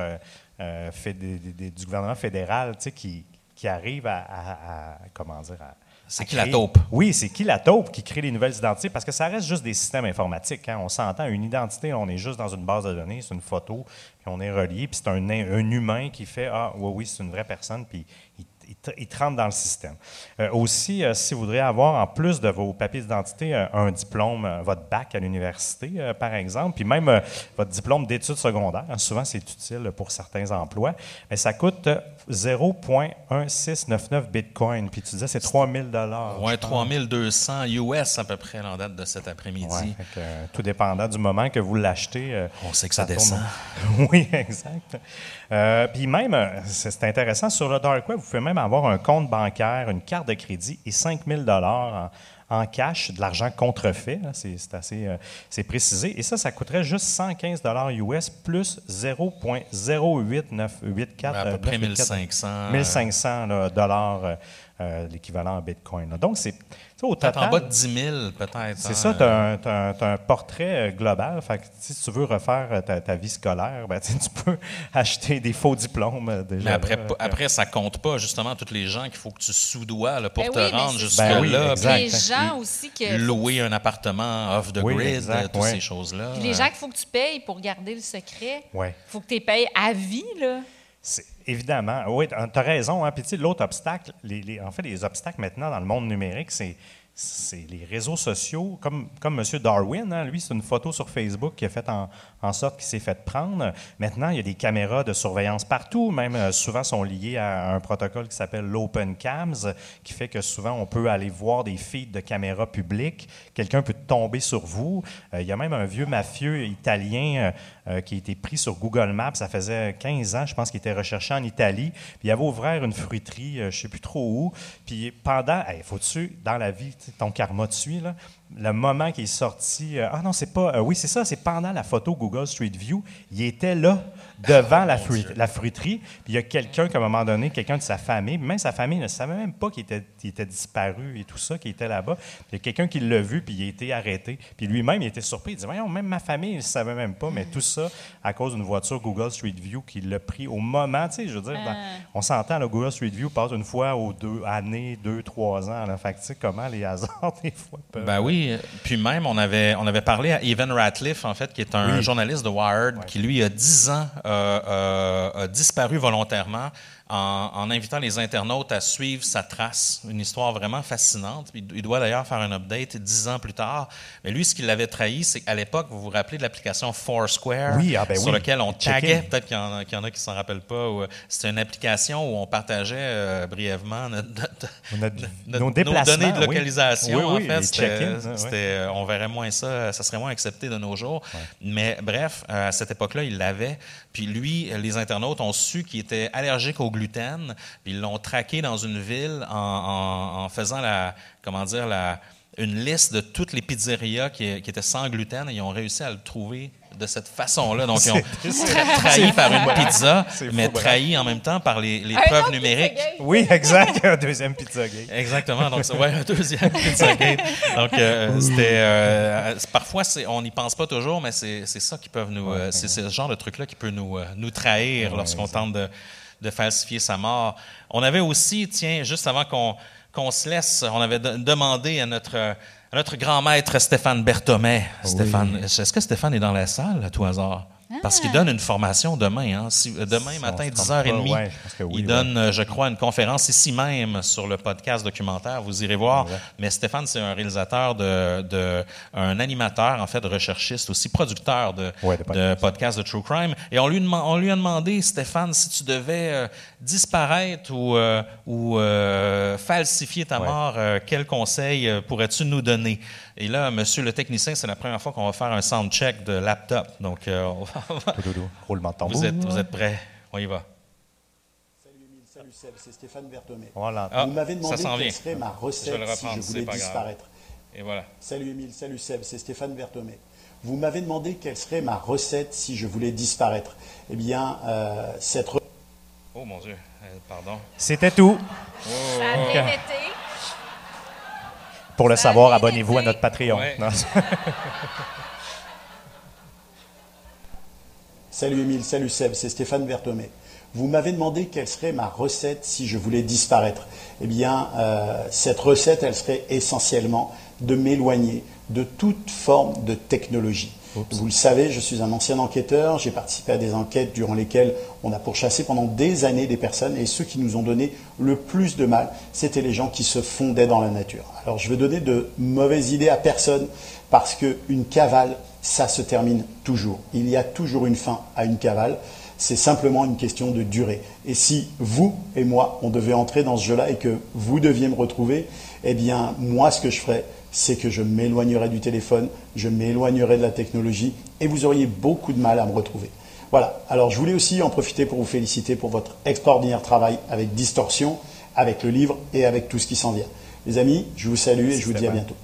du gouvernement fédéral qui arrive à comment dire, c'est qui la taupe? Oui, c'est qui la taupe qui crée les nouvelles identités? Parce que ça reste juste des systèmes informatiques. Hein? On s'entend, une identité, on est juste dans une base de données, c'est une photo, puis on est relié, puis c'est un humain qui fait « Ah, oui, c'est une vraie personne », puis il te rentre dans le système. Aussi, si vous voudriez avoir, en plus de vos papiers d'identité, un diplôme, votre bac à l'université, par exemple, puis même votre diplôme d'études secondaires, hein, souvent c'est utile pour certains emplois, mais ça coûte 0,1699 Bitcoin. Puis tu disais, c'est 3 000 $. Oui, 3 200 US à peu près en date de cet après-midi. Ouais, tout dépendant du moment que vous l'achetez. On sait que ça descend. Oui, exact. Puis même, c'est intéressant, sur le dark web, vous pouvez même avoir un compte bancaire, une carte de crédit et 5 000 $ en cash, de l'argent contrefait, là, c'est précisé. Et ça coûterait juste 115 $ US plus 0,08984. À peu près 1500. 1500 $ l'équivalent en Bitcoin. Là. Donc, c'est au total... En bas de 10 000, peut-être. C'est ça, tu as un portrait global. Fait que, si tu veux refaire ta vie scolaire, tu peux acheter des faux diplômes. Déjà, mais après, ça compte pas, justement, tous les gens qu'il faut que tu soudoies là, pour te rendre jusque-là. Les gens aussi que... Louer un appartement off the grid, toutes ces choses-là. Puis les gens qu'il faut que tu payes pour garder le secret. Il faut que tu les payes à vie, là. Évidemment. Oui, tu as raison. Hein. Puis, tu sais, l'autre obstacle, en fait, les obstacles maintenant dans le monde numérique, c'est les réseaux sociaux, comme M. Darwin, hein, lui, c'est une photo sur Facebook qui a fait en sorte qu'il s'est fait prendre. Maintenant, il y a des caméras de surveillance partout, même souvent sont liées à un protocole qui s'appelle l'Open Cams, qui fait que souvent on peut aller voir des feeds de caméras publiques. Quelqu'un peut tomber sur vous. Il y a même un vieux mafieux italien qui a été pris sur Google Maps. Ça faisait 15 ans, je pense, qu'il était recherché en Italie. Puis il avait ouvert une fruiterie, je ne sais plus trop où. Puis pendant, faut-tu, dans la vie, ton karma te suit, là, le moment qu'il est sorti, c'est pas, oui, c'est ça, c'est pendant la photo Google Street View, il était là, devant la fruiterie, puis il y a quelqu'un, qu'à un moment donné, quelqu'un de sa famille, même sa famille ne savait même pas qu'il était disparu et tout ça, qu'il était là-bas. Puis il y a quelqu'un qui l'a vu, puis il a été arrêté. Puis lui-même, il était surpris, il dit, voyons, même ma famille ne savait même pas, mais tout ça à cause d'une voiture Google Street View qui l'a pris au moment, tu sais, je veux dire, on s'entend, le Google Street View passe une fois aux 2 années, 2-3 ans, là, fait que tu sais, comment les hasards, des fois, peuvent... Ben oui. Puis même, on avait parlé à Evan Ratliff, en fait, qui est un journaliste de Wired, qui, lui, a 10 ans, a disparu volontairement en invitant les internautes à suivre sa trace. Une histoire vraiment fascinante. Il doit d'ailleurs faire un update 10 ans plus tard. Mais lui, ce qui l'avait trahi, c'est qu'à l'époque, vous vous rappelez de l'application Foursquare, sur laquelle on taguait, peut-être qu'il y en a qui ne s'en rappellent pas. C'était une application où on partageait brièvement nos données de localisation. En fait, on verrait moins ça serait moins accepté de nos jours. Ouais. Mais bref, à cette époque-là, il l'avait. Puis lui, les internautes ont su qu'il était allergique au gluten. Puis ils l'ont traqué dans une ville en faisant une liste de toutes les pizzerias qui étaient sans gluten. Et ils ont réussi à le trouver de cette façon-là. Donc, ils ont trahi par une pizza, mais trahi en même temps par les preuves numériques. Oui, exact. Un deuxième Pizzagate. Exactement. Donc, un deuxième Pizzagate. Donc, parfois, on n'y pense pas toujours, mais c'est ça qui peuvent nous... c'est ce genre de truc-là qui peut nous trahir lorsqu'on tente de falsifier sa mort. On avait aussi, juste avant qu'on se laisse, on avait demandé à notre grand maître Stéphane Berthomé. Stéphane, est-ce que Stéphane est dans la salle, à tout hasard? Parce qu'il donne une formation demain. Demain matin, 10h30, il donne, je crois, une conférence ici même sur le podcast documentaire. Vous irez voir. Mais Stéphane, c'est un réalisateur, un animateur, en fait, recherchiste, aussi producteur de podcasts de True Crime. Et on lui a demandé, Stéphane, si tu devais disparaître ou falsifier ta mort, quel conseil pourrais-tu nous donner? Et là, monsieur le technicien, c'est la première fois qu'on va faire un soundcheck de laptop. Donc, roulement de tambour. Vous êtes prêts? On y va. Salut Émile, salut Seb, c'est Stéphane Berthomé. Voilà. Vous m'avez demandé quelle serait ma recette si je voulais disparaître. Et voilà. Salut Émile, salut Seb, c'est Stéphane Berthomé. Vous m'avez demandé quelle serait ma recette si je voulais disparaître. Eh bien, cette recette... Oh mon Dieu, pardon. C'était tout. Ça a bien été. Pour le savoir, abonnez-vous à notre Patreon. Ouais. Salut Émile, salut Seb, c'est Stéphane Berthomé. Vous m'avez demandé quelle serait ma recette si je voulais disparaître. Eh bien, cette recette, elle serait essentiellement de m'éloigner de toute forme de technologie. Vous le savez, je suis un ancien enquêteur, j'ai participé à des enquêtes durant lesquelles on a pourchassé pendant des années des personnes et ceux qui nous ont donné le plus de mal, c'était les gens qui se fondaient dans la nature. Alors je veux donner de mauvaises idées à personne parce qu'une cavale, ça se termine toujours. Il y a toujours une fin à une cavale, c'est simplement une question de durée. Et si vous et moi, on devait entrer dans ce jeu-là et que vous deviez me retrouver, eh bien moi ce que je ferais, c'est que je m'éloignerai du téléphone, je m'éloignerai de la technologie et vous auriez beaucoup de mal à me retrouver. Voilà, alors je voulais aussi en profiter pour vous féliciter pour votre extraordinaire travail avec Distorsion, avec le livre et avec tout ce qui s'en vient. Les amis, je vous salue et je vous dis à bientôt.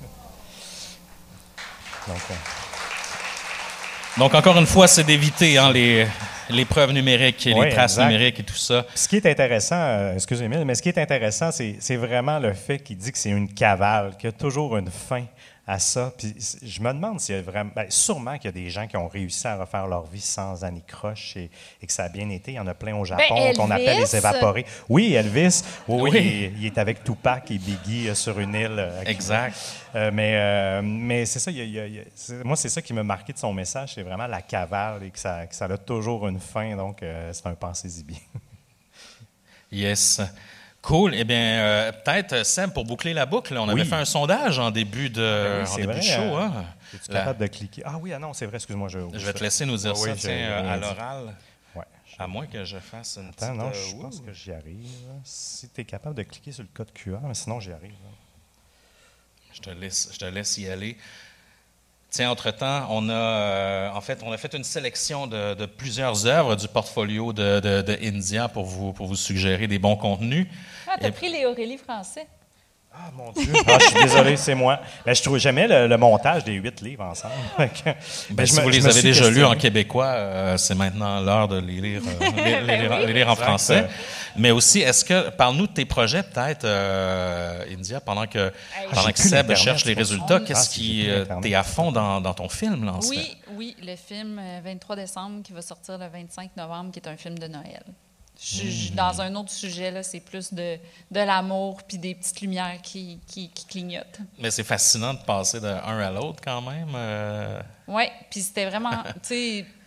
Donc encore une fois, c'est d'éviter les preuves numériques et les traces numériques et tout ça. Ce qui est intéressant, excusez-moi, mais ce qui est intéressant, c'est vraiment le fait qu'il dit que c'est une cavale, qu'il y a toujours une fin à ça. Puis je me demande s'il y a vraiment... sûrement qu'il y a des gens qui ont réussi à refaire leur vie sans anicroche et que ça a bien été. Il y en a plein au Japon qu'on appelle les évaporés. Oui, Elvis. Oui. Il est avec Tupac et Biggie sur une île. Exact. Mais c'est ça, moi, c'est ça qui m'a marqué de son message, c'est vraiment la cavale et que ça a toujours une fin. Donc, c'est un pensez-y bien. Yes. Cool. Eh bien, peut-être, Seb, pour boucler la boucle, on avait fait un sondage en début de show. Es-tu capable de cliquer? Ah oui, non, c'est vrai, excuse-moi. Je vais te laisser nous dire ça à l'oral. Ouais, à moins que je fasse une petite... non, je pense que j'y arrive. Si tu es capable de cliquer sur le code QR, mais sinon, j'y arrive. Je te laisse y aller. Tiens, entre-temps, on a fait une sélection de plusieurs œuvres du portfolio de India pour vous suggérer des bons contenus. Ah, t'as pris les Aurélie français. Ah, mon Dieu. Je suis désolé, c'est moi. Mais j'aimais le montage des 8 livres ensemble. Si vous les avez déjà lus en québécois, c'est maintenant l'heure de les lire en français. Mais aussi, parle-nous de tes projets, peut-être, India, pendant que Seb cherche les résultats. Qu'est-ce qui t'es à fond dans ton film, là, en ce fait? Oui, le film 23 décembre qui va sortir le 25 novembre, qui est un film de Noël. Dans un autre sujet, là, c'est plus de l'amour puis des petites lumières qui clignotent. Mais c'est fascinant de passer d'un à l'autre quand même. Oui, puis c'était vraiment, tu sais,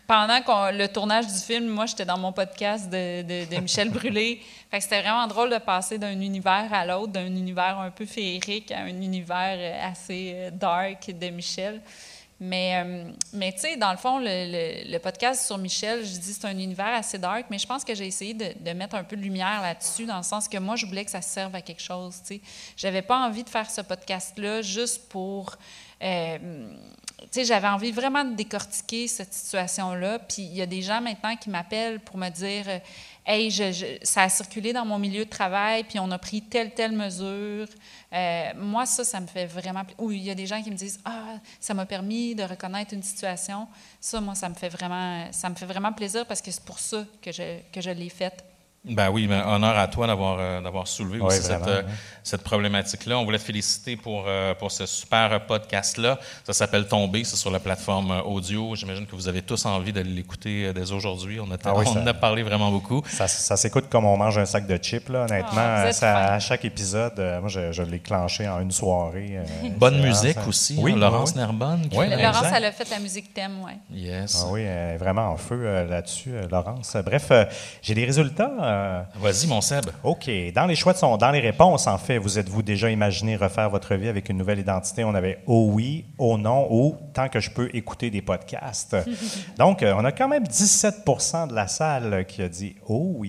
pendant le tournage du film, moi, j'étais dans mon podcast de Michel Brûlé. Fait que c'était vraiment drôle de passer d'un univers à l'autre, d'un univers un peu féerique à un univers assez dark de Michel. Mais tu sais, dans le fond, le podcast sur Michel, je dis c'est un univers assez dark, mais je pense que j'ai essayé de mettre un peu de lumière là-dessus, dans le sens que moi, je voulais que ça serve à quelque chose, tu sais. J'avais pas envie de faire ce podcast-là juste pour... tu sais, j'avais envie vraiment de décortiquer cette situation-là. Puis il y a des gens maintenant qui m'appellent pour me dire « Hey, ça a circulé dans mon milieu de travail, puis on a pris telle mesure. » Moi, ça me fait vraiment... Ou il y a des gens qui me disent « Ah, ça m'a permis de reconnaître une situation. » Ça, moi, ça me fait vraiment plaisir parce que c'est pour ça que je l'ai faite. Ben oui, mais honneur à toi d'avoir soulevé aussi cette problématique-là. On voulait te féliciter pour ce super podcast-là. Ça s'appelle Tomber, c'est sur la plateforme audio. J'imagine que vous avez tous envie de l'écouter dès aujourd'hui. On en a parlé vraiment beaucoup. Ça s'écoute comme on mange un sac de chips, là, honnêtement. À chaque épisode, moi, je l'ai clenché en une soirée. Bonne musique aussi, oui, Laurence Nerbonne. Oui, Laurence, elle a fait la musique thème, oui. Yes. Ah oui, elle est vraiment en feu là-dessus, Laurence. Bref, j'ai des résultats. Vas-y, mon Seb. OK. Dans les choix dans les réponses, en fait, vous êtes-vous déjà imaginé refaire votre vie avec une nouvelle identité? On avait « oh oui »,« oh non » ou « tant que je peux écouter des podcasts ». Donc, on a quand même 17 % de la salle qui a dit « oh oui ».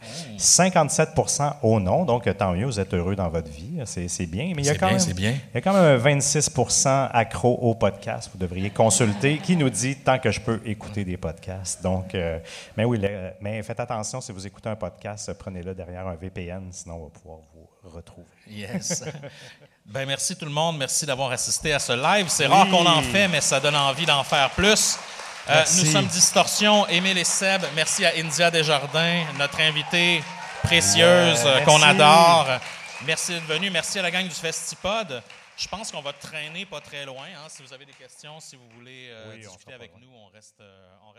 57 % au non, donc tant mieux, vous êtes heureux dans votre vie, c'est bien. Mais il y a quand même un 26 % accro au podcast, vous devriez consulter, qui nous dit tant que je peux écouter des podcasts. Donc, mais oui, mais faites attention, si vous écoutez un podcast, prenez-le derrière un VPN, sinon on va pouvoir vous retrouver. Yes. Ben merci tout le monde, merci d'avoir assisté à ce live. C'est rare qu'on en fait, mais ça donne envie d'en faire plus. Nous sommes Distorsion, Émile et Seb. Merci à India Desjardins, notre invitée précieuse qu'on adore. Merci d'être venu. Merci à la gang du Festipod. Je pense qu'on va traîner pas très loin. Hein, si vous avez des questions, si vous voulez discuter avec nous, on reste